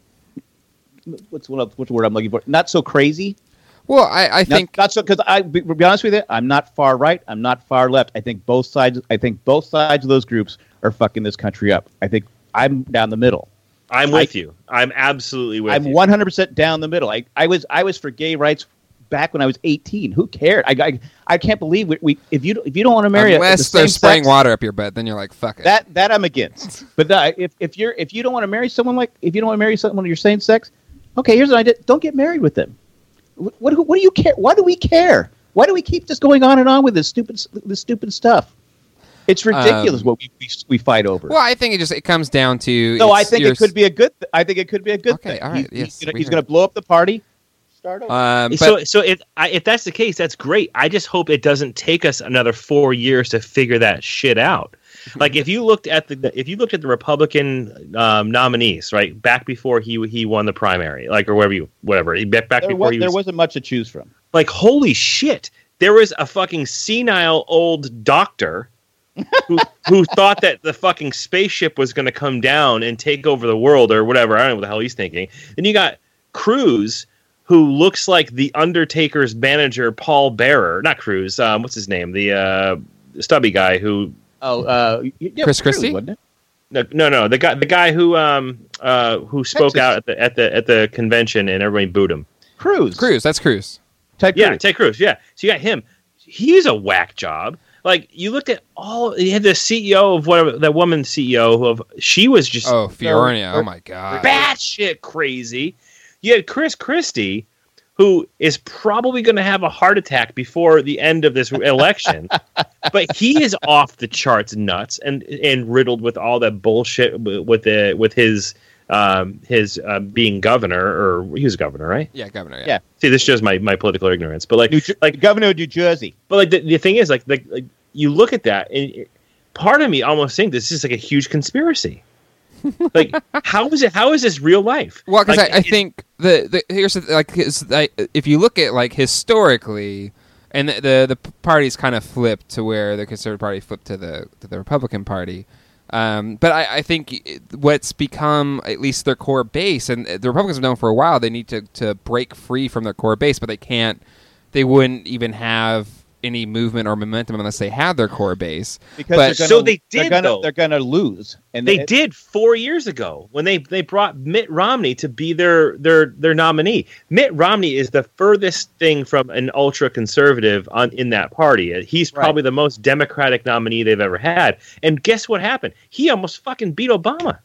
what's what what's the word I'm looking for? Not so crazy. Well, I, I Not, think not so because I be, to be honest with you, I'm not far right. I'm not far left. I think both sides. I think both sides of those groups are fucking this country up. I think I'm down the middle. I'm with you. I'm absolutely with I'm you. one hundred percent down the middle. I, I was I was for gay rights back when I was eighteen. Who cared? I, I, I can't believe we, we if you if you don't want to marry unless a, the they're same spraying sex, water up your butt, then you're like, fuck it. that that I'm against. But the, if if you're if you don't want to marry someone like if you don't want to marry someone of your same sex, okay, here's an idea. Don't get married with them. What what, what do you care? Why do we care? Why do we keep just going on and on with this stupid this stupid stuff? It's ridiculous Um, what we, we we fight over. well, I think it just it comes down to. No, I it's think your- it could be a good. Th- I think it could be a good Okay, thing. all right, He's, yes, he's, gonna, we he's heard. gonna blow up the party. Start over. Um, but, so, so if I, if that's the case, that's great. I just hope it doesn't take us another four years to figure that shit out. Like if you looked at the if you looked at the Republican um, nominees, right back before he he won the primary, like or whatever you whatever he back, back there, before was, he there was wasn't much to choose from. like holy shit, there was a fucking senile old doctor who who thought that the fucking spaceship was going to come down and take over the world or whatever. I don't know what the hell he's thinking. Then you got Cruz, who looks like the Undertaker's manager, Paul Bearer. Not Cruz. Um, what's his name? The uh, stubby guy who. Oh, uh, yeah, Chris Cruz, Christie? wasn't it? No, no, no. The guy, the guy who um uh who spoke Texas. out at the at the at the convention and everybody booed him. Cruz. Cruz, that's Cruz. Ted Yeah, Cruz. Ted Cruz. Yeah, so you got him. He's a whack job. Like you looked at all. You had the C E O of whatever that woman C E O who of she was just Oh, Fiorina. Oh my god. batshit crazy. You had Chris Christie, who is probably going to have a heart attack before the end of this election, but he is off the charts nuts and and riddled with all that bullshit with the with his um his uh, being governor or he was governor, right? Yeah, governor. Yeah. Yeah. See, this shows my, my political ignorance, but like New Jer- like Governor of New Jersey. but like the, the thing is like, like like you look at that and it, part of me almost think this is like a huge conspiracy. Like how is it? How is this real life? Well, because Like, I, I it- think the, the here's the, like his, I, if you look at like historically, and the the, the parties kind of flipped to where the Conservative Party flipped to the to the Republican Party. Um, but I, I think it- what's become at least their core base, and the Republicans have known for a while, they need to, to break free from their core base, but they can't. They wouldn't even have any movement or momentum unless they had their core base. Because But- they're gonna, So they they're did, gonna, though. They're going to lose. And They it- did four years ago when they, they brought Mitt Romney to be their, their their nominee. Mitt Romney is the furthest thing from an ultra conservative on in that party. He's Right. probably the most Democratic nominee they've ever had. And guess what happened? He almost fucking beat Obama.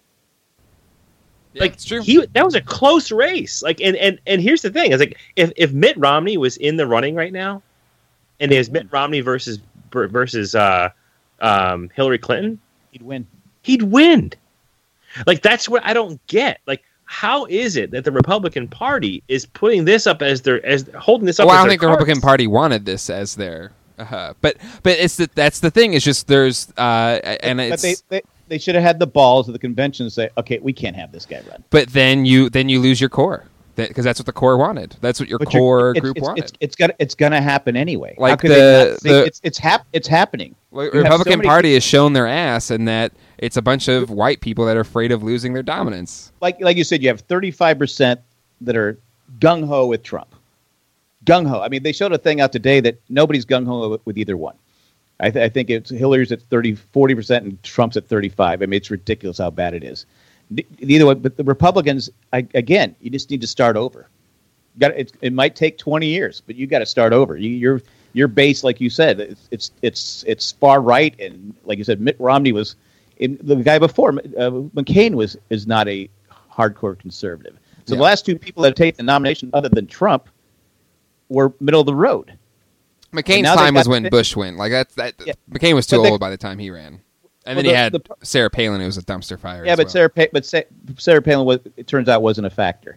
Yeah, Like it's true. he that was a close race. Like and, and, and here's the thing: is like if, if Mitt Romney was in the running right now, and it was Mitt Romney versus versus uh, um, Hillary Clinton, He'd win. he'd win. Like that's what I don't get. Like how is it that the Republican Party is putting this up as their as holding this up? Well, as I don't their think the cards? Republican Party wanted this as their. Uh, but but it's the, that's the thing. It's just there's uh, and but it's they, they they should have had the balls of the convention to say, okay, we can't have this guy run. but then you then you lose your core because that's what the core wanted. That's what your But you're- core it's, group it's, wanted. It's, it's gonna it's gonna happen anyway. How Like could the- they not see- the- it's it's hap- it's happening. Like, You have so Republican many- Party has shown their ass, and that it's a bunch of white people that are afraid of losing their dominance. Like like you said, you have thirty-five percent that are gung ho with Trump. Gung ho. I mean, they showed a thing out today that nobody's gung ho with, with either one. I, th- I think it's Hillary's at thirty, forty percent and Trump's at thirty-five. I mean, it's ridiculous how bad it is. Ne- Neither way, but the Republicans, I, again, you just need to start over. You got it. It might take twenty years, but you got to start over. You, your your base, like you said, it's it's it's, it's far right, and like you said, Mitt Romney was in, the guy before uh, McCain was is not a hardcore conservative. So Yeah. the last two people that have taken the nomination, other than Trump, were middle of the road. McCain's now they time was got- when Bush went. Like that, that Yeah. McCain was too But they- old by the time he ran, and Well, then the- he had the- Sarah Palin, who was a dumpster fire. Yeah, as but well. Sarah, pa- but Sa- Sarah Palin was. It turns out wasn't a factor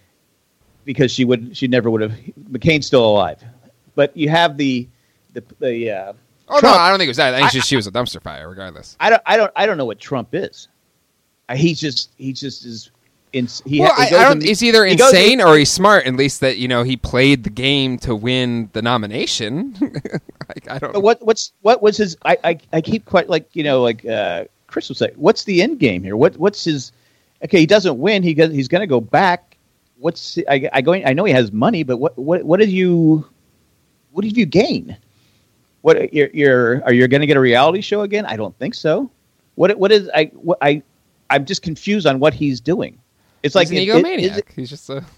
because she would. She never would have. McCain's still alive, but you have the the the. Uh, Oh Trump. no, I don't think it was that. I think I- just she was a dumpster fire, regardless. I don't. I don't. I don't know what Trump is. Uh, He's just. He just is. In, he, Well, he I, goes I don't. in- He's either he goes insane in- or he's smart. At least that you know he played the game to win the nomination. like, I don't. But what what's what was his? I I, I keep quite like you know like uh, Chris was saying. What's the end game here? What what's his? Okay, he doesn't win. He goes. He's going to go back. What's I I going? I know he has money, but what what what did you? What did you gain? What you're, you're are you going to get a reality show again? I don't think so. What what is I what I I'm just confused on what he's doing. It's like he's an it- it- is egomaniac. it- he's just a.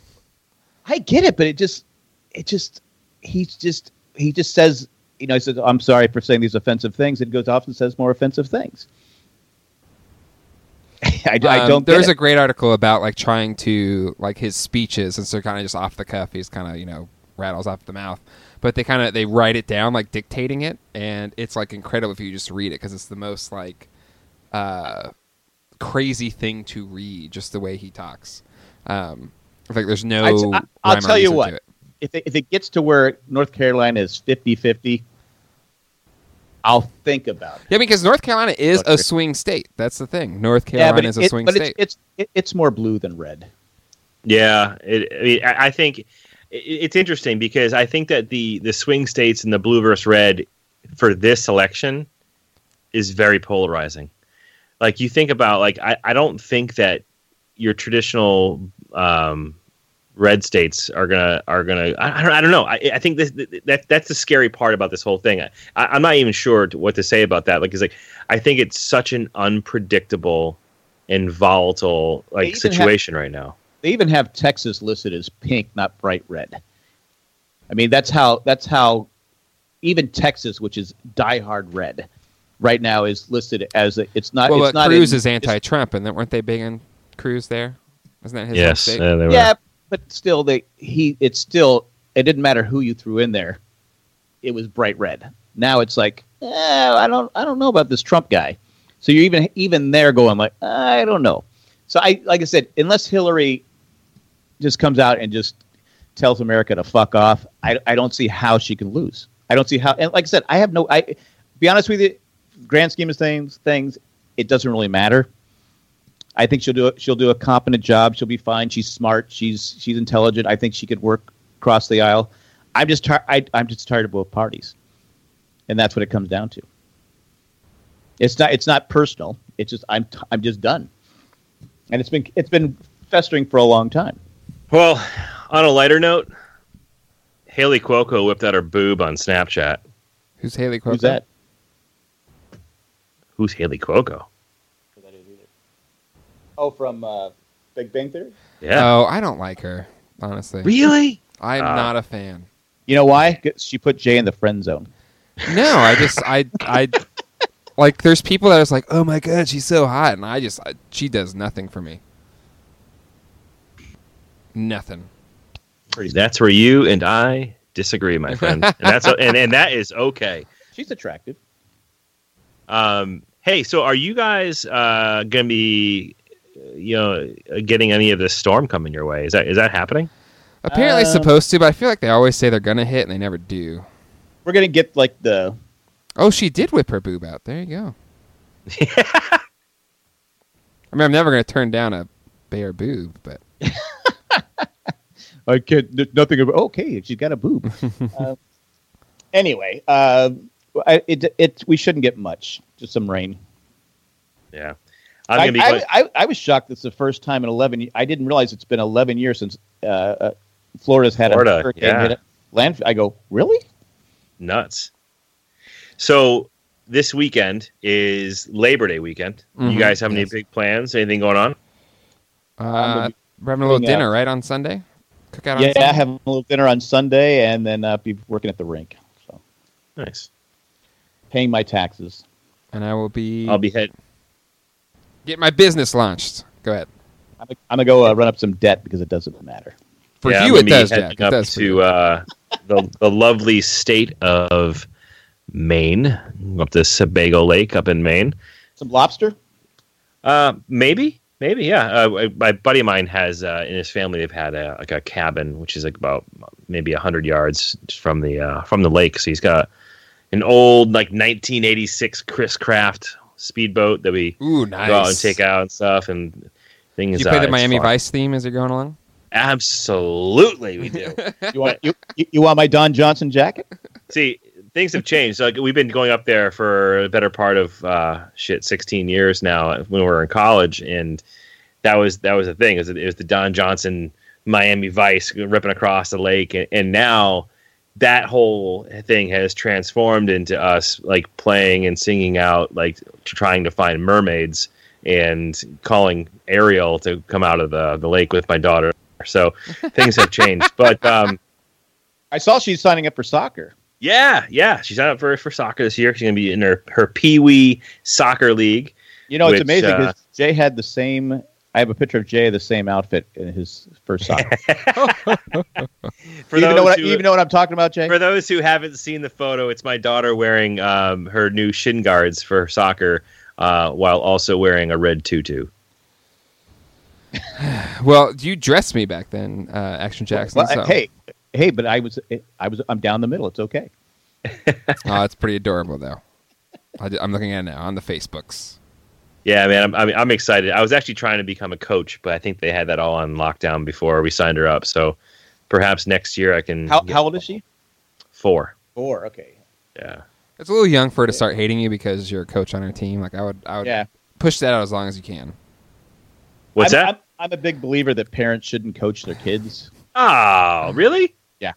I get it, but it just it just he's just he just says you know he says I'm sorry for saying these offensive things. It goes off and says more offensive things. I, I Um, don't. There's get a it. great article about like trying to like his speeches, and so kind of just off the cuff. He's kind of you know rattles off the mouth, but they kind of they write it down like dictating it, and it's like incredible if you just read it because it's the most like uh, crazy thing to read, just the way he talks. Um, I think there's no. I, I, I'll rhyme or tell you reason what. to it. If it, if it gets to where North Carolina is fifty-fifty, I'll think about it. Yeah, because North Carolina is Okay. a swing state. That's the thing. North Yeah, Carolina but, is it, a it- swing but state. it's it's it, it's more blue than red. Yeah, it, I, mean, I I think it, it's interesting because I think that the the swing states and the blue versus red for this election is very polarizing. Like you think about, like I, I don't think that your traditional um, red states are gonna are gonna. I, I don't I don't know. I, I think this that that's the scary part about this whole thing. I, I'm not even sure what to say about that. Like it's like I think it's such an unpredictable and volatile They like even situation right now. They even have Texas listed as pink, not bright red. I mean, that's how that's how even Texas, which is diehard red, right now is listed as a, it's not. well, it's but not Cruz in- is anti-Trump, and then weren't they big on Cruz there? Isn't that his home Yes, state? uh, they were. Yeah, but still, they he it's still it didn't matter who you threw in there. It was bright red. Now it's like eh, I don't I don't know about this Trump guy. So you're even even there going like I don't know. So I like I said, unless Hillary just comes out and just tells America to fuck off, I I don't see how she can lose. I don't see how. And like I said, I have no. I be honest with you, grand scheme of things, things it doesn't really matter. I think she'll do a, she'll do a competent job. She'll be fine. She's smart. She's she's intelligent. I think she could work across the aisle. I'm just tar- I, I'm just tired of both parties, and that's what it comes down to. It's not it's not personal. It's just I'm t- I'm just done, and it's been it's been festering for a long time. Well, on a lighter note, Haley Cuoco whipped out her boob on Snapchat. Who's Haley Cuoco? Who's that? Who's Haley Cuoco? Oh, from uh, Big Bang Theory. Yeah. Oh, I don't like her, honestly. Really? I'm Uh, not a fan. You know why? 'Cause she put Jay in the friend zone. No, I just I I like. There's people that are like, oh my god, she's so hot, and I just I, she does nothing for me. Nothing. That's where you and I disagree, my friend. And that's and, and that is okay. She's attractive. Um, hey, so are you guys uh, gonna be you know, getting any of this storm coming your way. Is that is that happening? Apparently, it's Um, supposed to, but I feel like they always say they're gonna hit and they never do. We're gonna get like the. Oh, she did whip her boob out. There you go. I mean, I'm never gonna turn down a bare boob, but I can't. There's nothing. About, okay, she's got a boob. uh, anyway, uh, I, it it we shouldn't get much. Just some rain. Yeah, I'm I, gonna be. I, Going, I, I was shocked. It's the first time in eleven. ye- I didn't realize it's been eleven years since uh, uh, Florida's had Florida, a hurricane yeah. hit it. Land. I go, really? nuts. So this weekend is Labor Day weekend. Mhm, You guys have any yes. big plans? Anything going on? uh, we're having a little doing, uh, dinner right on Sunday. Cook out on Yeah, Sunday. have a little dinner on Sunday, and then uh, be working at the rink. So Nice. paying my taxes. And I will be I'll be head. get my business launched. Go ahead. I'm, I'm gonna go uh, run up some debt because it doesn't matter. For yeah, you, I'm it gonna be does, heading Jack. It up does. for you. to uh, the the lovely state of Maine, up to Sebago Lake up in Maine. Some lobster. Uh, maybe, maybe, yeah. Uh, my buddy of mine has uh, in his family they've had a, like a cabin which is like about maybe a hundred yards from the uh, from the lake. So he's got an old like nineteen eighty-six Chris Craft speedboat that we Ooh, nice. go out and take out and stuff and things. Do you play uh, the it's Miami fun. Vice theme as you're going along? Absolutely, we do. You want you, you, you want my Don Johnson jacket? See, things have changed. Like we've been going up there for a better part of uh, shit, sixteen years now. When we were in college, and that was that was the thing. It was, it was the Don Johnson Miami Vice ripping across the lake, and, and now that whole thing has transformed into us like playing and singing out, like trying to find mermaids and calling Ariel to come out of the the lake with my daughter. So things have changed, but. Um, I saw she's signing up for soccer. Yeah, yeah. She signed up for for soccer this year. She's gonna be in her her Pee Wee soccer league. You know, it's Which, amazing uh, because Jay had the same. I have a picture of Jay the same outfit in his first soccer. For you, even know those what, who, you even know what I'm talking about, Jay? for those who haven't seen the photo, it's my daughter wearing um, her new shin guards for soccer, uh, while also wearing a red tutu. Well, you dressed me back then, uh, Action Jackson. Well, so. hey, hey, but I was, I was, I'm down the middle. It's okay. Oh, it's pretty adorable, though. I, am looking at it now on the Facebooks. Yeah, man, I'm, I'm I'm excited. I was actually trying to become a coach, but I think they had that all on lockdown before we signed her up. So perhaps next year I can. How, get how old is she? Four. Four. Okay. Yeah. It's a little young for her to start hating you because you're a coach on her team. Like I would, I would Yeah. push that out as long as you can. What's I'm, that? I'm, I'm a big believer that parents shouldn't coach their kids. Oh, really?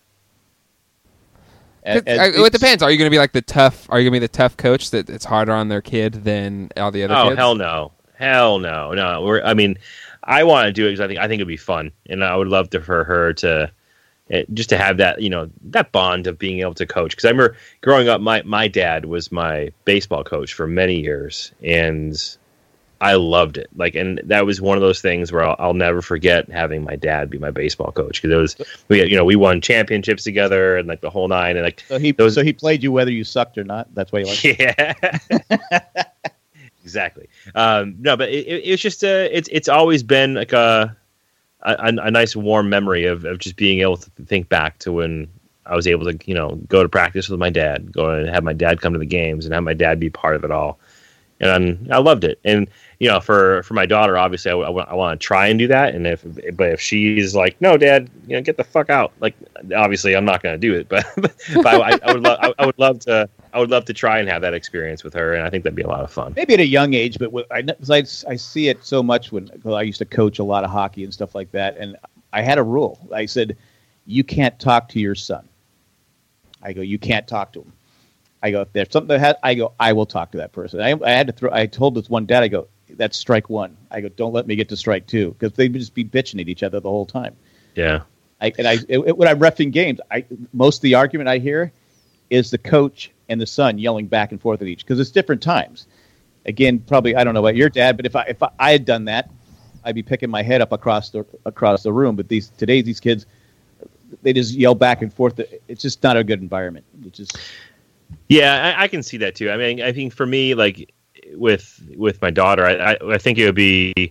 And- and I- it's- it depends. Are you going to be like the tough? Are you going to be the tough coach that it's harder on their kid than all the other Oh kids? hell no, hell no, no. We're, I mean, I want to do it because I think I think it'd be fun, and I would love to for her to eh, just to have that, you know, that bond of being able to coach. Because I remember growing up, my my dad was my baseball coach for many years, and I loved it. Like, and that was one of those things where I'll, I'll never forget having my dad be my baseball coach, because it was we had, you know, we won championships together and like the whole nine, and like So he, those- so he played you whether you sucked or not. That's why you like. yeah. Exactly. Um, no, but it, it, it's just uh, it's it's always been like a a, a nice warm memory of, of just being able to think back to when I was able to, you know, go to practice with my dad, go and have my dad come to the games and have my dad be part of it all. And I loved it. And, you know, for, for my daughter, obviously I, I, I want to try and do that. And if, but if she's like, no, Dad, you know, get the fuck out. Like, obviously I'm not going to do it, but, but I, I would love, I, I would love to, I would love to try and have that experience with her. And I think that'd be a lot of fun. Maybe at a young age, but what, I, 'cause I I see it so much when 'cause I used to coach a lot of hockey and stuff like that. And I had a rule. I said, you can't talk to your son. I go, you can't talk to him. I go, if there's something that has, I go, I will talk to that person. I, I had to throw, I told this one dad, I go, that's strike one. I go, don't let me get to strike two, because they would just be bitching at each other the whole time. Yeah. I, and I, it, when I'm reffing games, I, most of the argument I hear is the coach and the son yelling back and forth at each, because it's different times. Again, probably, I don't know about your dad, but if I, if I, I had done that, I'd be picking my head up across the, across the room. But these, today, these kids, they just yell back and forth. It's just not a good environment. It's just, Yeah, I, I can see that too. I mean, I think for me, like with with my daughter, I, I, I think it would be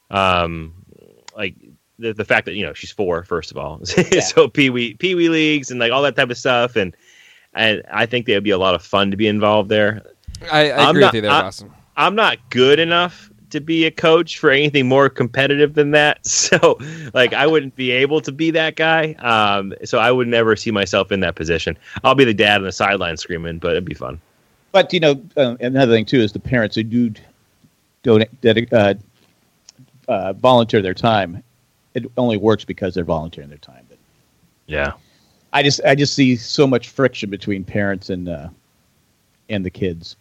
Um, like the the fact that you know she's four, first of all, Yeah. so pee wee pee wee leagues and like all that type of stuff, and and I think they would be a lot of fun to be involved there. I, I I'm agree not- with you there, I- Boston. I'm not good enough to be a coach for anything more competitive than that. So like I wouldn't be able to be that guy. Um, so I would never see myself in that position. I'll be the dad on the sideline screaming, but it'd be fun. But you know, uh, another thing too is the parents who do donate, dedic- uh, uh, volunteer their time. It only works because they're volunteering their time. But Yeah. I just, I just see so much friction between parents and uh, and the kids.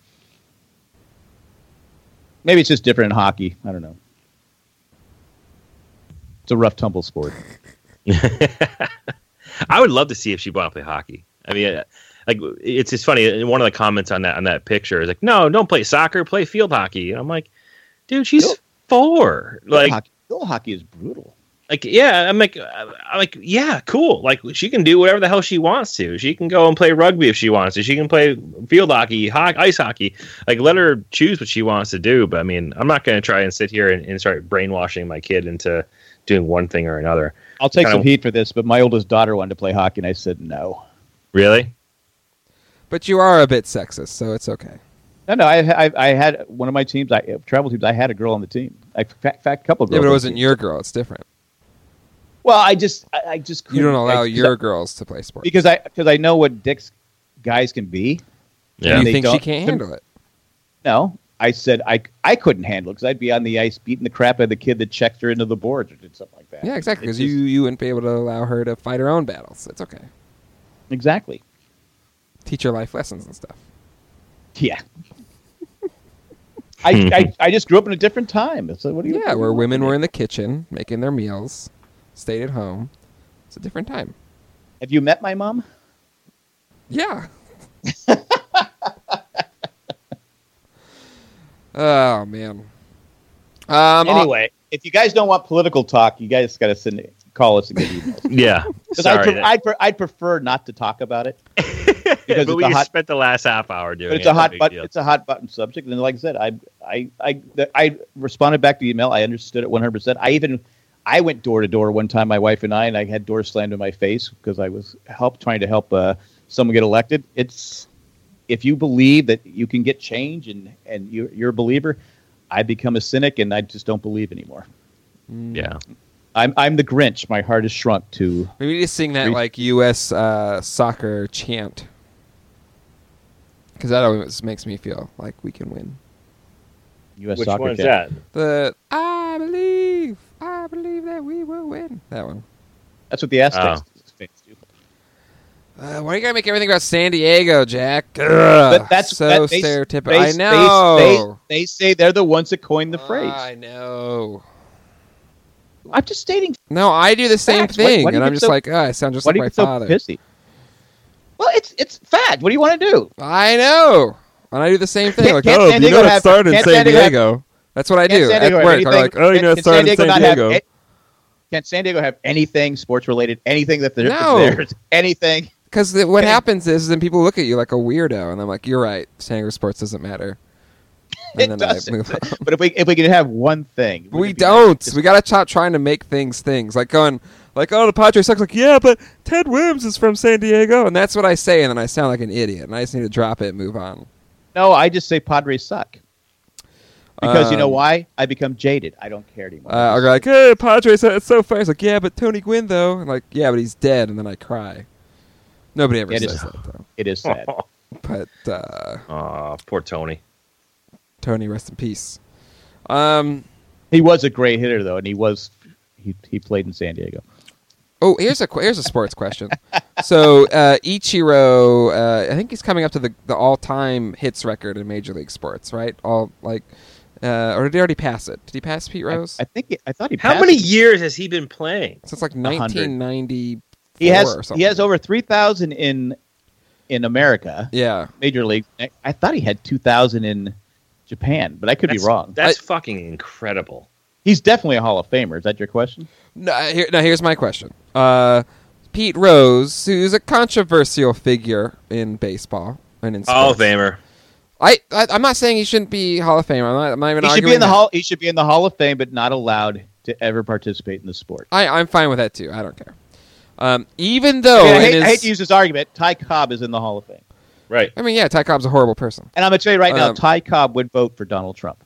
Maybe it's just different in hockey. I don't know. It's a rough tumble sport. I would love to see if she wanted to play hockey. I mean, uh, like it's just funny. One of the comments on that on that picture is like, "No, don't play soccer. Play field hockey." And I'm like, "Dude, she's Field- four. Field Like, hockey, field hockey is brutal. like yeah." I'm like, I'm like, yeah, cool. Like she can do whatever the hell she wants to. She can go and play rugby if she wants to. She can play field hockey, ho- ice hockey. Like, let her choose what she wants to do. But I mean, I'm not going to try and sit here and, and start brainwashing my kid into doing one thing or another. I'll take Kinda- some heat for this, but my oldest daughter wanted to play hockey, and I said no. Really? But you are a bit sexist, so it's okay. No, no. I, I, I had one of my teams, I travel teams. I had a girl on the team. I, in fact, a couple of girls. Yeah, but it on the wasn't team. your girl. It's different. Well, I just, I, I just couldn't. You don't allow I, your girls to play sports. because I because I know what Dick's guys can be. Yeah. you they think she don't- can't handle it? No, I said I, I couldn't handle it because I'd be on the ice beating the crap out of the kid that checked her into the boards or did something like that. Yeah, exactly. It's Because you, just- you wouldn't be able to allow her to fight her own battles. It's okay. exactly. Teach her life lessons and stuff. Yeah. I, I I just grew up in a different time. So what do you? Yeah, where women were in the kitchen making their meals, stayed at home. It's a different time. Have you met my mom? Yeah. Oh man. Um, Anyway, if you guys don't want political talk, you guys got to send call us and get emails. Yeah. Because I'd, Sorry. pre- I'd, pre- I'd prefer not to talk about it. because but it's we a hot- spent the last half hour doing But it's it. a hot big button. deal. It's a hot button subject, and like I said, I I I I responded back to the email. I understood it one hundred percent. I even I went door to door one time, my wife and I, and I had doors slammed in my face because I was help trying to help uh, someone get elected. It's if you believe that you can get change and and you're, you're a believer, I become a cynic and I just don't believe anymore. Yeah. I'm I'm the Grinch. My heart is shrunk to. maybe just sing that Re- like U S uh, soccer chant, because that always makes me feel like we can win. U S Which soccer one's chant. that? The I believe, I believe that we will win. That one. That's what the Aztecs fans do. Uh, why are you gotta make everything about San Diego, Jack? Ugh, But that's so that they- stereotypical. they- I they- know. They, they say they're the ones that coined the phrase. I know. I'm just stating. No, I do the same Facts. Why- thing, why do you and I'm get just so- like, oh, I sound just Why like do you my get so father. pissy? Well, it's it's fact. What do you want to do? I know, and I do the same thing. Can't- Like, can't oh, San you Diego know, it have- started in can't San San Diego have- Diego. That's what I Can't do San at Diego have work. anything- I'm like, oh, you know, it can started in San not have Diego. a- Can San Diego have anything sports related? Anything that there- No. there's anything? Because what Can- happens is, then people look at you like a weirdo, and I'm like, you're right. San Diego sports doesn't matter. And It then I doesn't. move on. But if we if we could have one thing, We wouldn't it be don't. nice? We gotta stop trying to make things things. Like going, like, oh, the Padres sucks. Like, yeah, but Ted Williams is from San Diego, and that's what I say, and then I sound like an idiot, and I just need to drop it and move on. No, I just say Padres suck. Because you know Um, why? I become jaded. I don't care anymore. Uh, I'll go like, hey, Padres, it's so funny. It's like, yeah, but Tony Gwynn though. I'm like, yeah, but he's dead, and then I cry. Nobody ever It says is- that though. It is sad. But uh, Oh, poor Tony. Tony, rest in peace. Um. He was a great hitter though, and he was he he played in San Diego. Oh, here's a qu- here's a sports question. So uh, Ichiro, uh, I think he's coming up to the, the all time hits record in Major League Sports, right? All like, uh, or did he already pass it? Did he pass Pete I, Rose? I think it, I thought he. How passed many it. years has he been playing? Since like hundred. nineteen ninety-four He has or something. he has over three thousand in in America, Yeah. Major League. I, I thought he had two thousand in Japan, but I could That's, be wrong. That's I- fucking incredible. He's definitely a Hall of Famer. Is that your question? No, here, now here's my question. Uh, Pete Rose, who's a controversial figure in baseball and in sports. Hall of Famer. I, I I'm not saying he shouldn't be Hall of Fame. I'm not, I'm not even He should arguing be in the that. hall. He should be in the Hall of Fame, but not allowed to ever participate in the sport. I I'm fine with that too. I don't care. Um, even though I, mean, I, in hate, his- I hate to use this argument. Ty Cobb is in the Hall of Fame, Right. I mean, yeah, Ty Cobb's a horrible person. and I'm going to tell you right now, Um, Ty Cobb would vote for Donald Trump.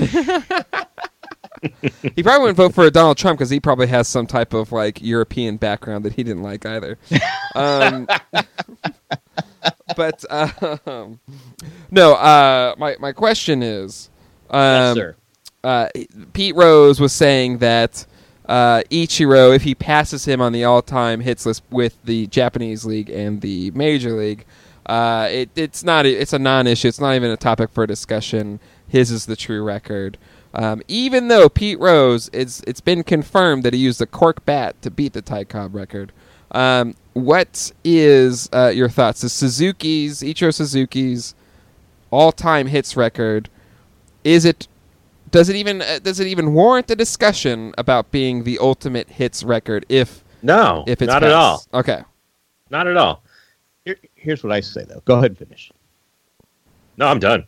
He probably wouldn't vote for Donald Trump because he probably has some type of like European background that he didn't like either. Um, but um, no, uh, my my question is, um, yes, sir. uh, Pete Rose was saying that uh, Ichiro, if he passes him on the all-time hits list with the Japanese League and the Major League, uh, it, it's not it's a non-issue. It's not even a topic for discussion. His is the true record. Um, even though Pete Rose, it's it's been confirmed that he used a cork bat to beat the Ty Cobb record. Um, what is uh, your thoughts? The Suzuki's, Ichiro Suzuki's all-time hits record, is it? Does it even uh, does it even warrant a discussion about being the ultimate hits record? If No, if it's not at all. passed? Okay. Not at all. Here, here's what I say, though. Go ahead and finish. No, I'm done.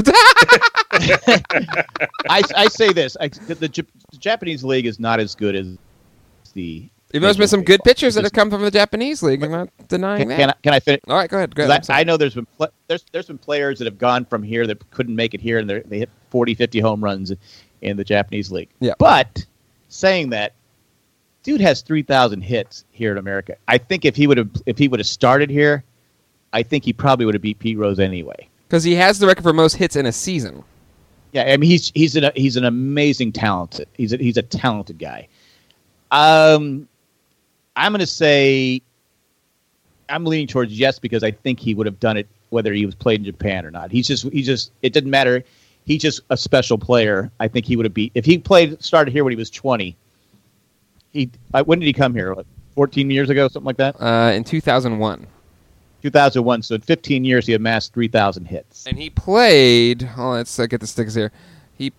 I, I say this: I, the, the, Jap- the Japanese league is not as good as the. Even though there's been some good pitchers that have come from the Japanese league. I'm not denying Can, that. can, I, can I finish? All right, go ahead. Go 'Cause ahead. I'm sorry. I, I know there's been pl- there's there's been players that have gone from here that couldn't make it here, and they're- they hit forty, fifty home runs in the Japanese league. Yeah. But saying that, dude has three thousand hits here in America. I think if he would have if he would have started here, I think he probably would have beat Pete Rose anyway. Because he has the record for most hits in a season. Yeah, I mean he's he's an he's an amazing talented. He's a, he's a talented guy. Um, I'm going to say I'm leaning towards yes because I think he would have done it whether he was played in Japan or not. He's just he just it didn't matter. He's just a special player. I think he would have beat if he played started here when he was twenty. He uh, when did he come here? Like fourteen years ago, something like that. Uh, in two thousand one. two thousand one. So in fifteen years, he amassed three thousand hits. And he played. Oh, let's uh, get the sticks here. He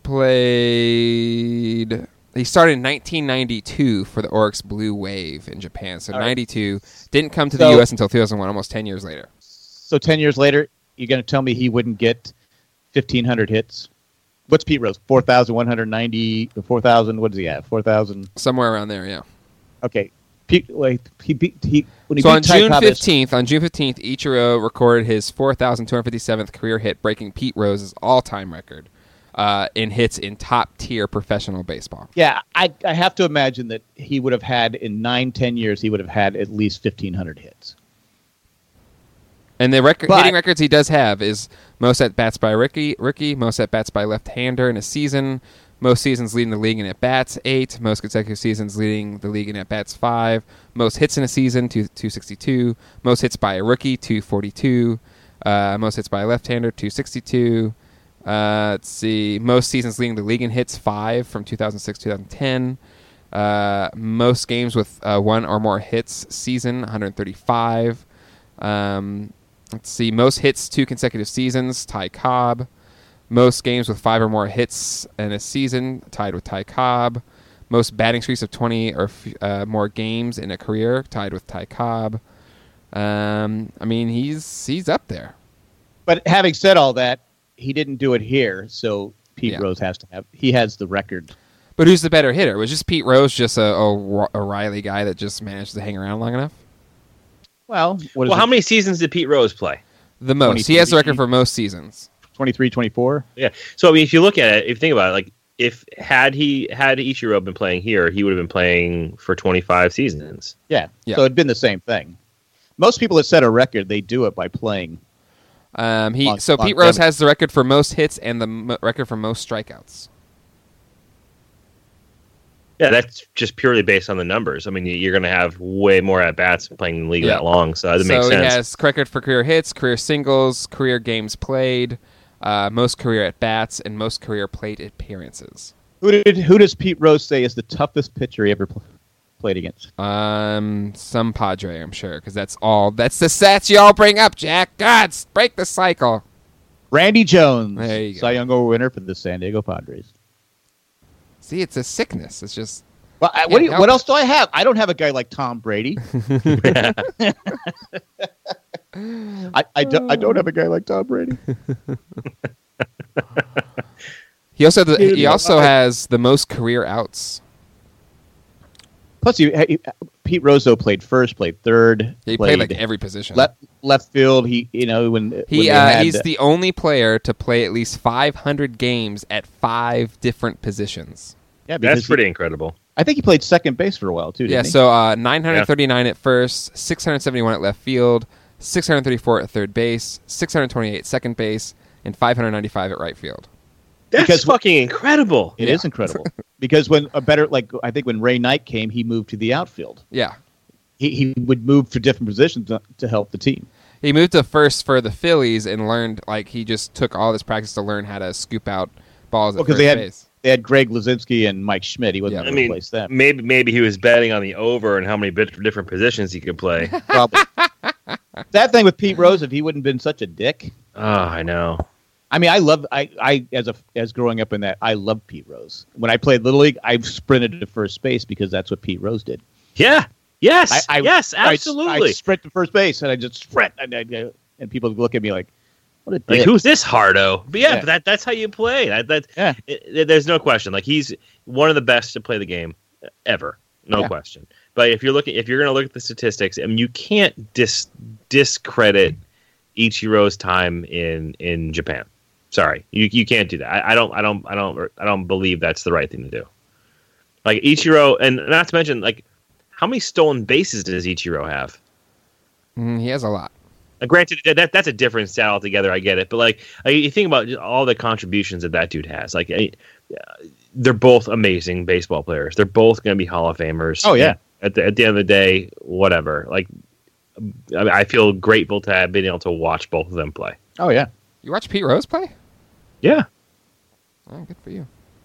played. He started in nineteen ninety-two for the Oryx Blue Wave in Japan. So All right. ninety-two didn't come to So- the U S until two thousand one, almost ten years later. So ten years later, you're going to tell me he wouldn't get fifteen hundred hits? What's Pete Rose? four thousand one hundred ninety, four thousand, what does he have? four thousand? Somewhere around there, yeah. Okay. Pete, wait, he beat, he, when he So beat on Ty June Cobb, it's- fifteenth, on June fifteenth, Ichiro recorded his four thousand two hundred fifty-seventh career hit, breaking Pete Rose's all-time record uh, in hits in top-tier professional baseball. Yeah, I, I have to imagine that he would have had, in nine, ten years, he would have had at least fifteen hundred hits. And the record, But- hitting records he does have is most at-bats by rookie, rookie, most at-bats by left-hander in a season, most seasons leading the league in at-bats, eight, most consecutive seasons leading the league in at-bats, five, most hits in a season, two sixty-two, most hits by a rookie, two forty-two, uh, most hits by a left-hander, two sixty-two, uh, let's see, most seasons leading the league in hits, five from two thousand six to twenty ten, uh, most games with uh, one or more hits season, one hundred thirty-five, um... Let's see. Most hits two consecutive seasons, Ty Cobb. Most games with five or more hits in a season, tied with Ty Cobb. Most batting streaks of twenty or f- uh, more games in a career, tied with Ty Cobb. Um, I mean, he's he's up there. But having said all that, he didn't do it here, so Pete Yeah. Rose has to have, he has the record. But who's the better hitter? Was just Pete Rose just a, a, a Riley guy that just managed to hang around long enough? Well, what is Well, how it? many seasons did Pete Rose play? The most. He has the record for most seasons. twenty-three, twenty-four? Yeah. So I mean, if you look at it, if you think about it, like if had he had Ichiro been playing here, he would have been playing for twenty-five seasons. Yeah. Yeah. So it'd been the same thing. Most people that set a record, they do it by playing. Um, he Long- so Pete longevity. Rose has the record for most hits and the m- record for most strikeouts. Yeah, that's just purely based on the numbers. I mean, you're going to have way more at bats playing in the league Yeah. that long, so that so makes he sense. has record for career hits, career singles, career games played, uh, most career at bats, and most career plate appearances. Who did who does Pete Rose say is the toughest pitcher he ever pl- played against? Um, some Padre, I'm sure, because that's all. That's the stats you all bring up, Jack. God, break the cycle. Randy Jones, There you go. Cy Young Award winner for the San Diego Padres. See, it's a sickness. It's just Well, I, what, do you, help what it. else do I have? I don't have a guy like Tom Brady. I, I, don't, I don't have a guy like Tom Brady. He also the, he also has the most career outs. Plus, he, he, Pete Rose though played first, played third. He played, played like every position. Left, left field. He, you know, when he when they uh, had, he's the only player to play at least five hundred games at five different positions. Yeah, because That's pretty he, incredible. I think he played second base for a while too. Didn't Yeah, he? so uh, nine hundred thirty-nine yeah. at first, six hundred seventy-one at left field, six hundred thirty-four at third base, six hundred twenty-eight at second base, and five hundred ninety-five at right field. That's because fucking incredible. It yeah. is incredible. Because when a better, like I think when Ray Knight came, he moved to the outfield. Yeah. He he would move to different positions to, to help the team. He moved to first for the Phillies and learned, like, he just took all this practice to learn how to scoop out balls at Well, first they had, base. They had Greg Lazinski and Mike Schmidt. He wasn't Yeah. going I to mean, replace them. maybe maybe he was betting on the over and how many bit, different positions he could play. Probably. That thing with Pete Rose, if he wouldn't have been such a dick. Oh, I know. I mean, I love I, I as a as growing up in that, I loved Pete Rose. When I played Little League, I sprinted to first base because that's what Pete Rose did. Yeah. Yes. I, I, yes. I, Absolutely. I sprint to first base, and I just sprint, and, I, and people would look at me like, "What a like, dick." who's this hardo? But yeah, Yeah. But that that's how you play. That that Yeah. it, it- there's no question. Like he's one of the best to play the game ever. No Yeah. question. But if you're looking, if you're going to look at the statistics, I mean, you can't dis discredit Ichiro's time in in Japan. Sorry, you you can't do that. I, I don't I don't I don't I don't believe that's the right thing to do. Like Ichiro, and not to mention, like, how many stolen bases does Ichiro have? Mm, he has a lot. Uh, granted, that that's a different stat altogether. I get it, but like, I, you think about just all the contributions that that dude has. Like, I, they're both amazing baseball players. They're both going to be Hall of Famers. Oh yeah. At the at the end of the day, whatever. Like, I, mean, I feel grateful to have been able to watch both of them play. Oh yeah. You watch Pete Rose play? Yeah. Oh, good for you.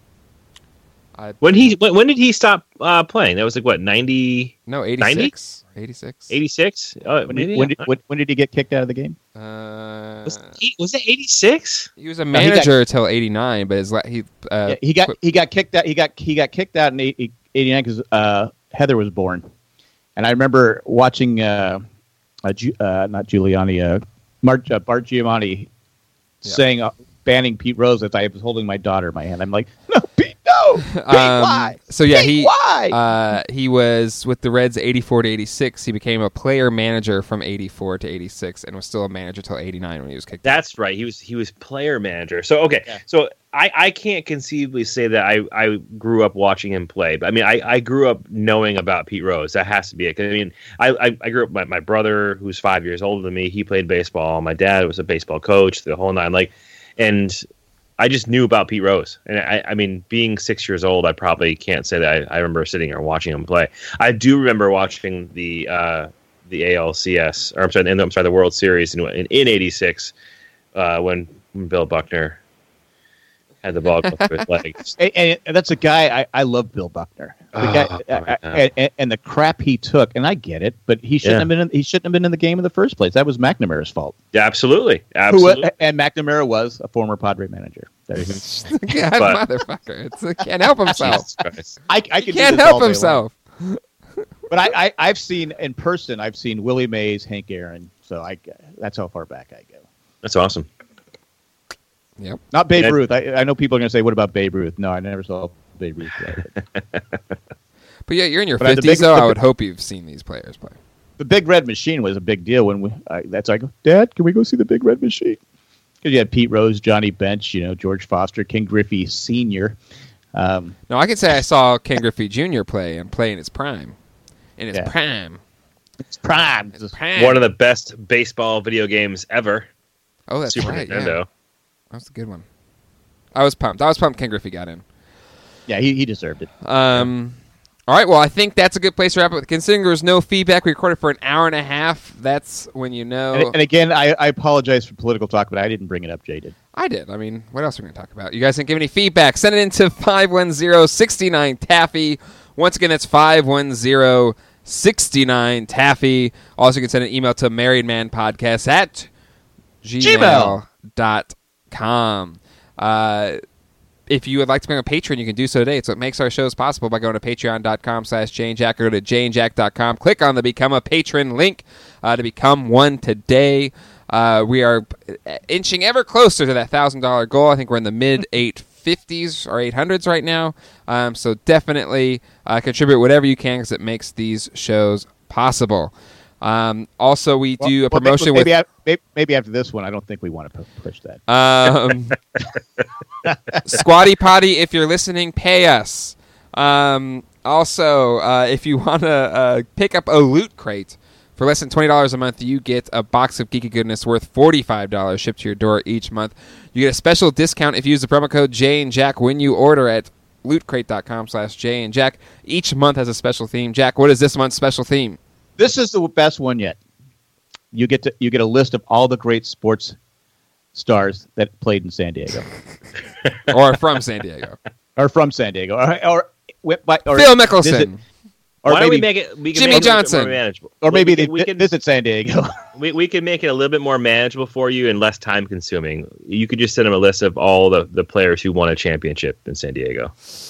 I, When he when, when did he stop uh, playing? That was like what ninety, no, eighty-six. eighty-six. eighty-six? Oh, When maybe did, when, did, when, when did he get kicked out of the game? Uh, was, it, was it eighty-six? he was a he got- manager until eighty-nine, but his la- he uh, Yeah, he got quit- he got kicked out. He got he got kicked out in eighty-nine because uh, Heather was born, and I remember watching uh, uh, Ju- uh not Giuliani, uh, Mark, uh, Bart Giamatti Yeah. saying uh, banning Pete Rose as I was holding my daughter in my hand. I'm like, no, Pete, no, Pete, Um, why? So yeah, Pete, he why? uh, he was with the Reds eighty-four to eighty-six. He became a player manager from eighty-four to eighty-six, and was still a manager till eighty-nine when he was kicked out. That's right. He was he was player manager. So okay, Yeah. so I, I can't conceivably say that I, I grew up watching him play. But I mean, I, I grew up knowing about Pete Rose. That has to be it. 'Cause, I mean, I, I, I grew up. My, my brother, who's five years older than me, he played baseball. My dad was a baseball coach. The whole nine. Like, and I just knew about Pete Rose. And I, I mean, being six years old, I probably can't say that I, I remember sitting there watching him play. I do remember watching the uh, the A L C S, or I'm sorry, I'm sorry, the World Series in in, in eighty-six uh, when Bill Buckner had the ball go through his legs. And, and that's a guy I, I love, Bill Buckner. The Oh, guy, yeah. uh, and, and, and the crap he took, and I get it, but he shouldn't Yeah. have been. In, he shouldn't have been in the game in the first place. That was McNamara's fault. Yeah, absolutely, Who, absolutely. uh, and McNamara was a former Padre manager. There you go. God, But- motherfucker! It's, he can't help himself. Jesus Christ. I, I He could do can't this help all day himself. long. But I, I, I've seen in person. I've seen Willie Mays, Hank Aaron. So I, that's how far back I go. That's awesome. Yep. Not Babe Yeah. Ruth. I, I know people are going to say, "What about Babe Ruth?" No, I never saw Babe Ruth play. But yeah, you're in your But, uh, the fifties, big- though. the I would big- hope you've seen these players play. The Big Red Machine was a big deal when we. I, that's like, Dad, can we go see the Big Red Machine? Because you had Pete Rose, Johnny Bench, you know, George Foster, King Griffey Senior. Um, No, I can say I saw Ken Griffey Junior play and play in his prime. In his Yeah. prime. it's prime. His prime. One of the best baseball video games ever. oh, that's Super right. Nintendo. Yeah. That was a good one. I was pumped. I was pumped Ken Griffey got in. Yeah, he, he deserved it. Um, all right, well, I think that's a good place to wrap up. Considering there was no feedback, we recorded for an hour and a half. That's when you know. And, and again, I, I apologize for political talk, but I didn't bring it up. Jay did. I did. I mean, what else are we going to talk about? You guys didn't give any feedback. Send it in to five one zero, six nine Taffy. Once again, it's five one zero, six nine Taffy. Also, you can send an email to marriedmanpodcast at gmail dot com. Uh, if you would like to become a patron, you can do so today. It's what makes our shows possible by going to patreon.com slash janejack or go to janejack dot com. Click on the Become a Patron link uh, to become one today. Uh, we are inching ever closer to that one thousand dollars goal. I think we're in the mid eight fifties or eight hundreds right now. Um, so definitely uh, contribute whatever you can because it makes these shows possible. Um, also, we do well, a promotion well, maybe, with... maybe, maybe after this one, I don't think we want to push that. Um, Squatty Potty, if you're listening, pay us. Um, also, uh, if you want to uh, pick up a Loot Crate, for less than twenty dollars a month, you get a box of geeky goodness worth forty-five dollars shipped to your door each month. You get a special discount if you use the promo code Jay and Jack when you order at lootcrate.com slash Jay and Jack. Each month has a special theme. Jack, what is this month's special theme? This is the best one yet. You get to you get a list of all the great sports stars that played in San Diego, or from San Diego, or from San Diego, or or, or, or Phil Mickelson, visit, or Why maybe, don't we make it we can Jimmy make Johnson, it a little bit more manageable, or maybe we they can, we can visit San Diego. we we can make it a little bit more manageable for you and less time consuming. You could just send them a list of all the, the players who won a championship in San Diego.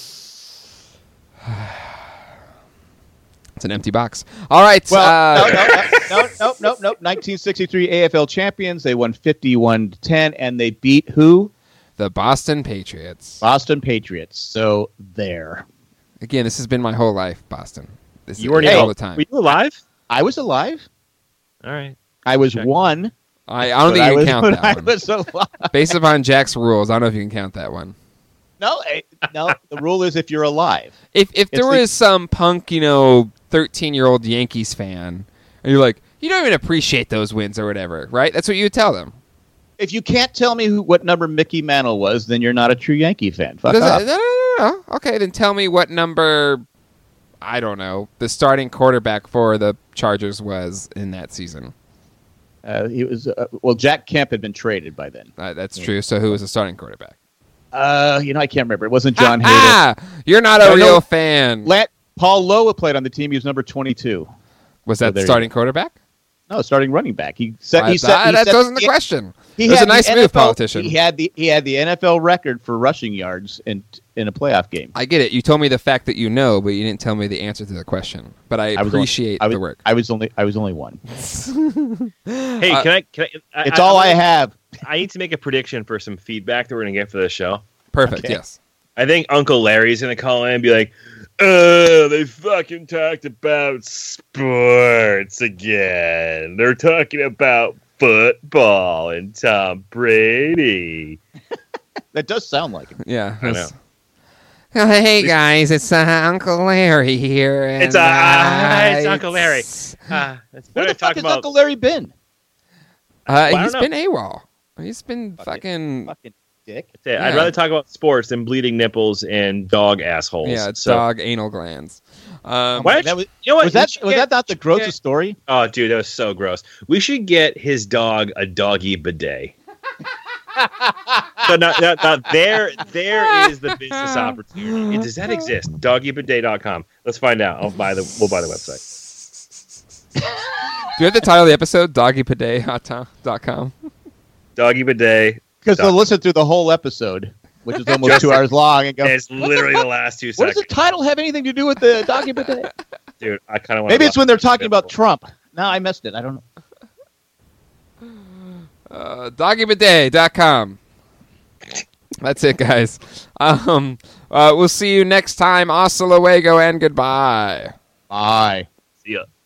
It's an empty box. All right. Well, uh, no, no, no, no, no, no. nineteen sixty-three A F L champions. They won fifty-one to ten, and they beat who? The Boston Patriots. Boston Patriots. So there. Again, this has been my whole life, Boston. This You weren't is hey, all the time. Were you alive? I was alive. All right. I was Check. one. I, I don't think I you can was, count but that I one. was alive. Based upon Jack's rules, I don't know if you can count that one. No, eh, no. The rule is if you're alive. If if there It's the- was some punk, you know, thirteen-year-old Yankees fan, and you're like, you don't even appreciate those wins or whatever, right? That's what you would tell them. If you can't tell me who, what number Mickey Mantle was, then you're not a true Yankee fan. Fuck Does off. it- no, no, no, no. Okay, then tell me what number, I don't know, the starting quarterback for the Chargers was in that season. Uh, he was uh, well. Jack Kemp had been traded by then. Uh, that's Yeah. true. So who was the starting quarterback? Uh, you know, I can't remember. It wasn't John Hayden. Ah, you're not a No, real no. fan. Lat- Paul Lowe played on the team. He was number twenty-two. Was So that there you starting quarterback? No, starting running back. He set. I- He set. I- he that set- wasn't the he- question. He It was had a nice the move, N F L politician. He had the he had the N F L record for rushing yards in in a playoff game. I get it. You told me the fact that you know, but you didn't tell me the answer to the question. But I, I was appreciate only, I was, the work. I was only I was only one. Hey, Uh, can I? Can I, I It's all I have. I need to make a prediction for some feedback that we're going to get for the show. Perfect. okay. Yes. I think Uncle Larry's going to call in and be like, "Oh, they fucking talked about sports again. They're talking about football and Tom Brady." That does sound like him. Yeah. I that's- Oh, hey guys, it's uh, Uncle Larry here. And, It's, uh, uh, it's Uncle Larry. it's- Ah, that's Where better the fuck talk has about. Uncle Larry been? Uh, Well, I don't he's know. been AWOL. He's been Fucking- fucking Fucking dick. I'd yeah. rather talk about sports than bleeding nipples and dog assholes. yeah, it's So- dog anal glands. Um, Why don't That you, was, you know what? was We that should was get- that not the should grossest get- story? Oh, dude, that was so gross. We should get his dog a doggy bidet. So now, now, now there, there is the business opportunity. Does that exist? doggy bidet dot com. Let's find out. I'll buy the. We'll buy the website. Do you have the title of the episode? doggy bidet dot com. Doggy bidet. Because they'll Dog- listen through the whole episode, which is almost two hours long, and go. And it's "What the literally fuck? the last two What does seconds, the title have anything to do with the doggy bidet? dude. I kind of want. Maybe it's when they're talking about Trump. No, I missed it. I don't know. Uh, doggy bidet dot com. That's it, guys. Um, uh, we'll see you next time. Hasta luego and goodbye. Bye. See ya.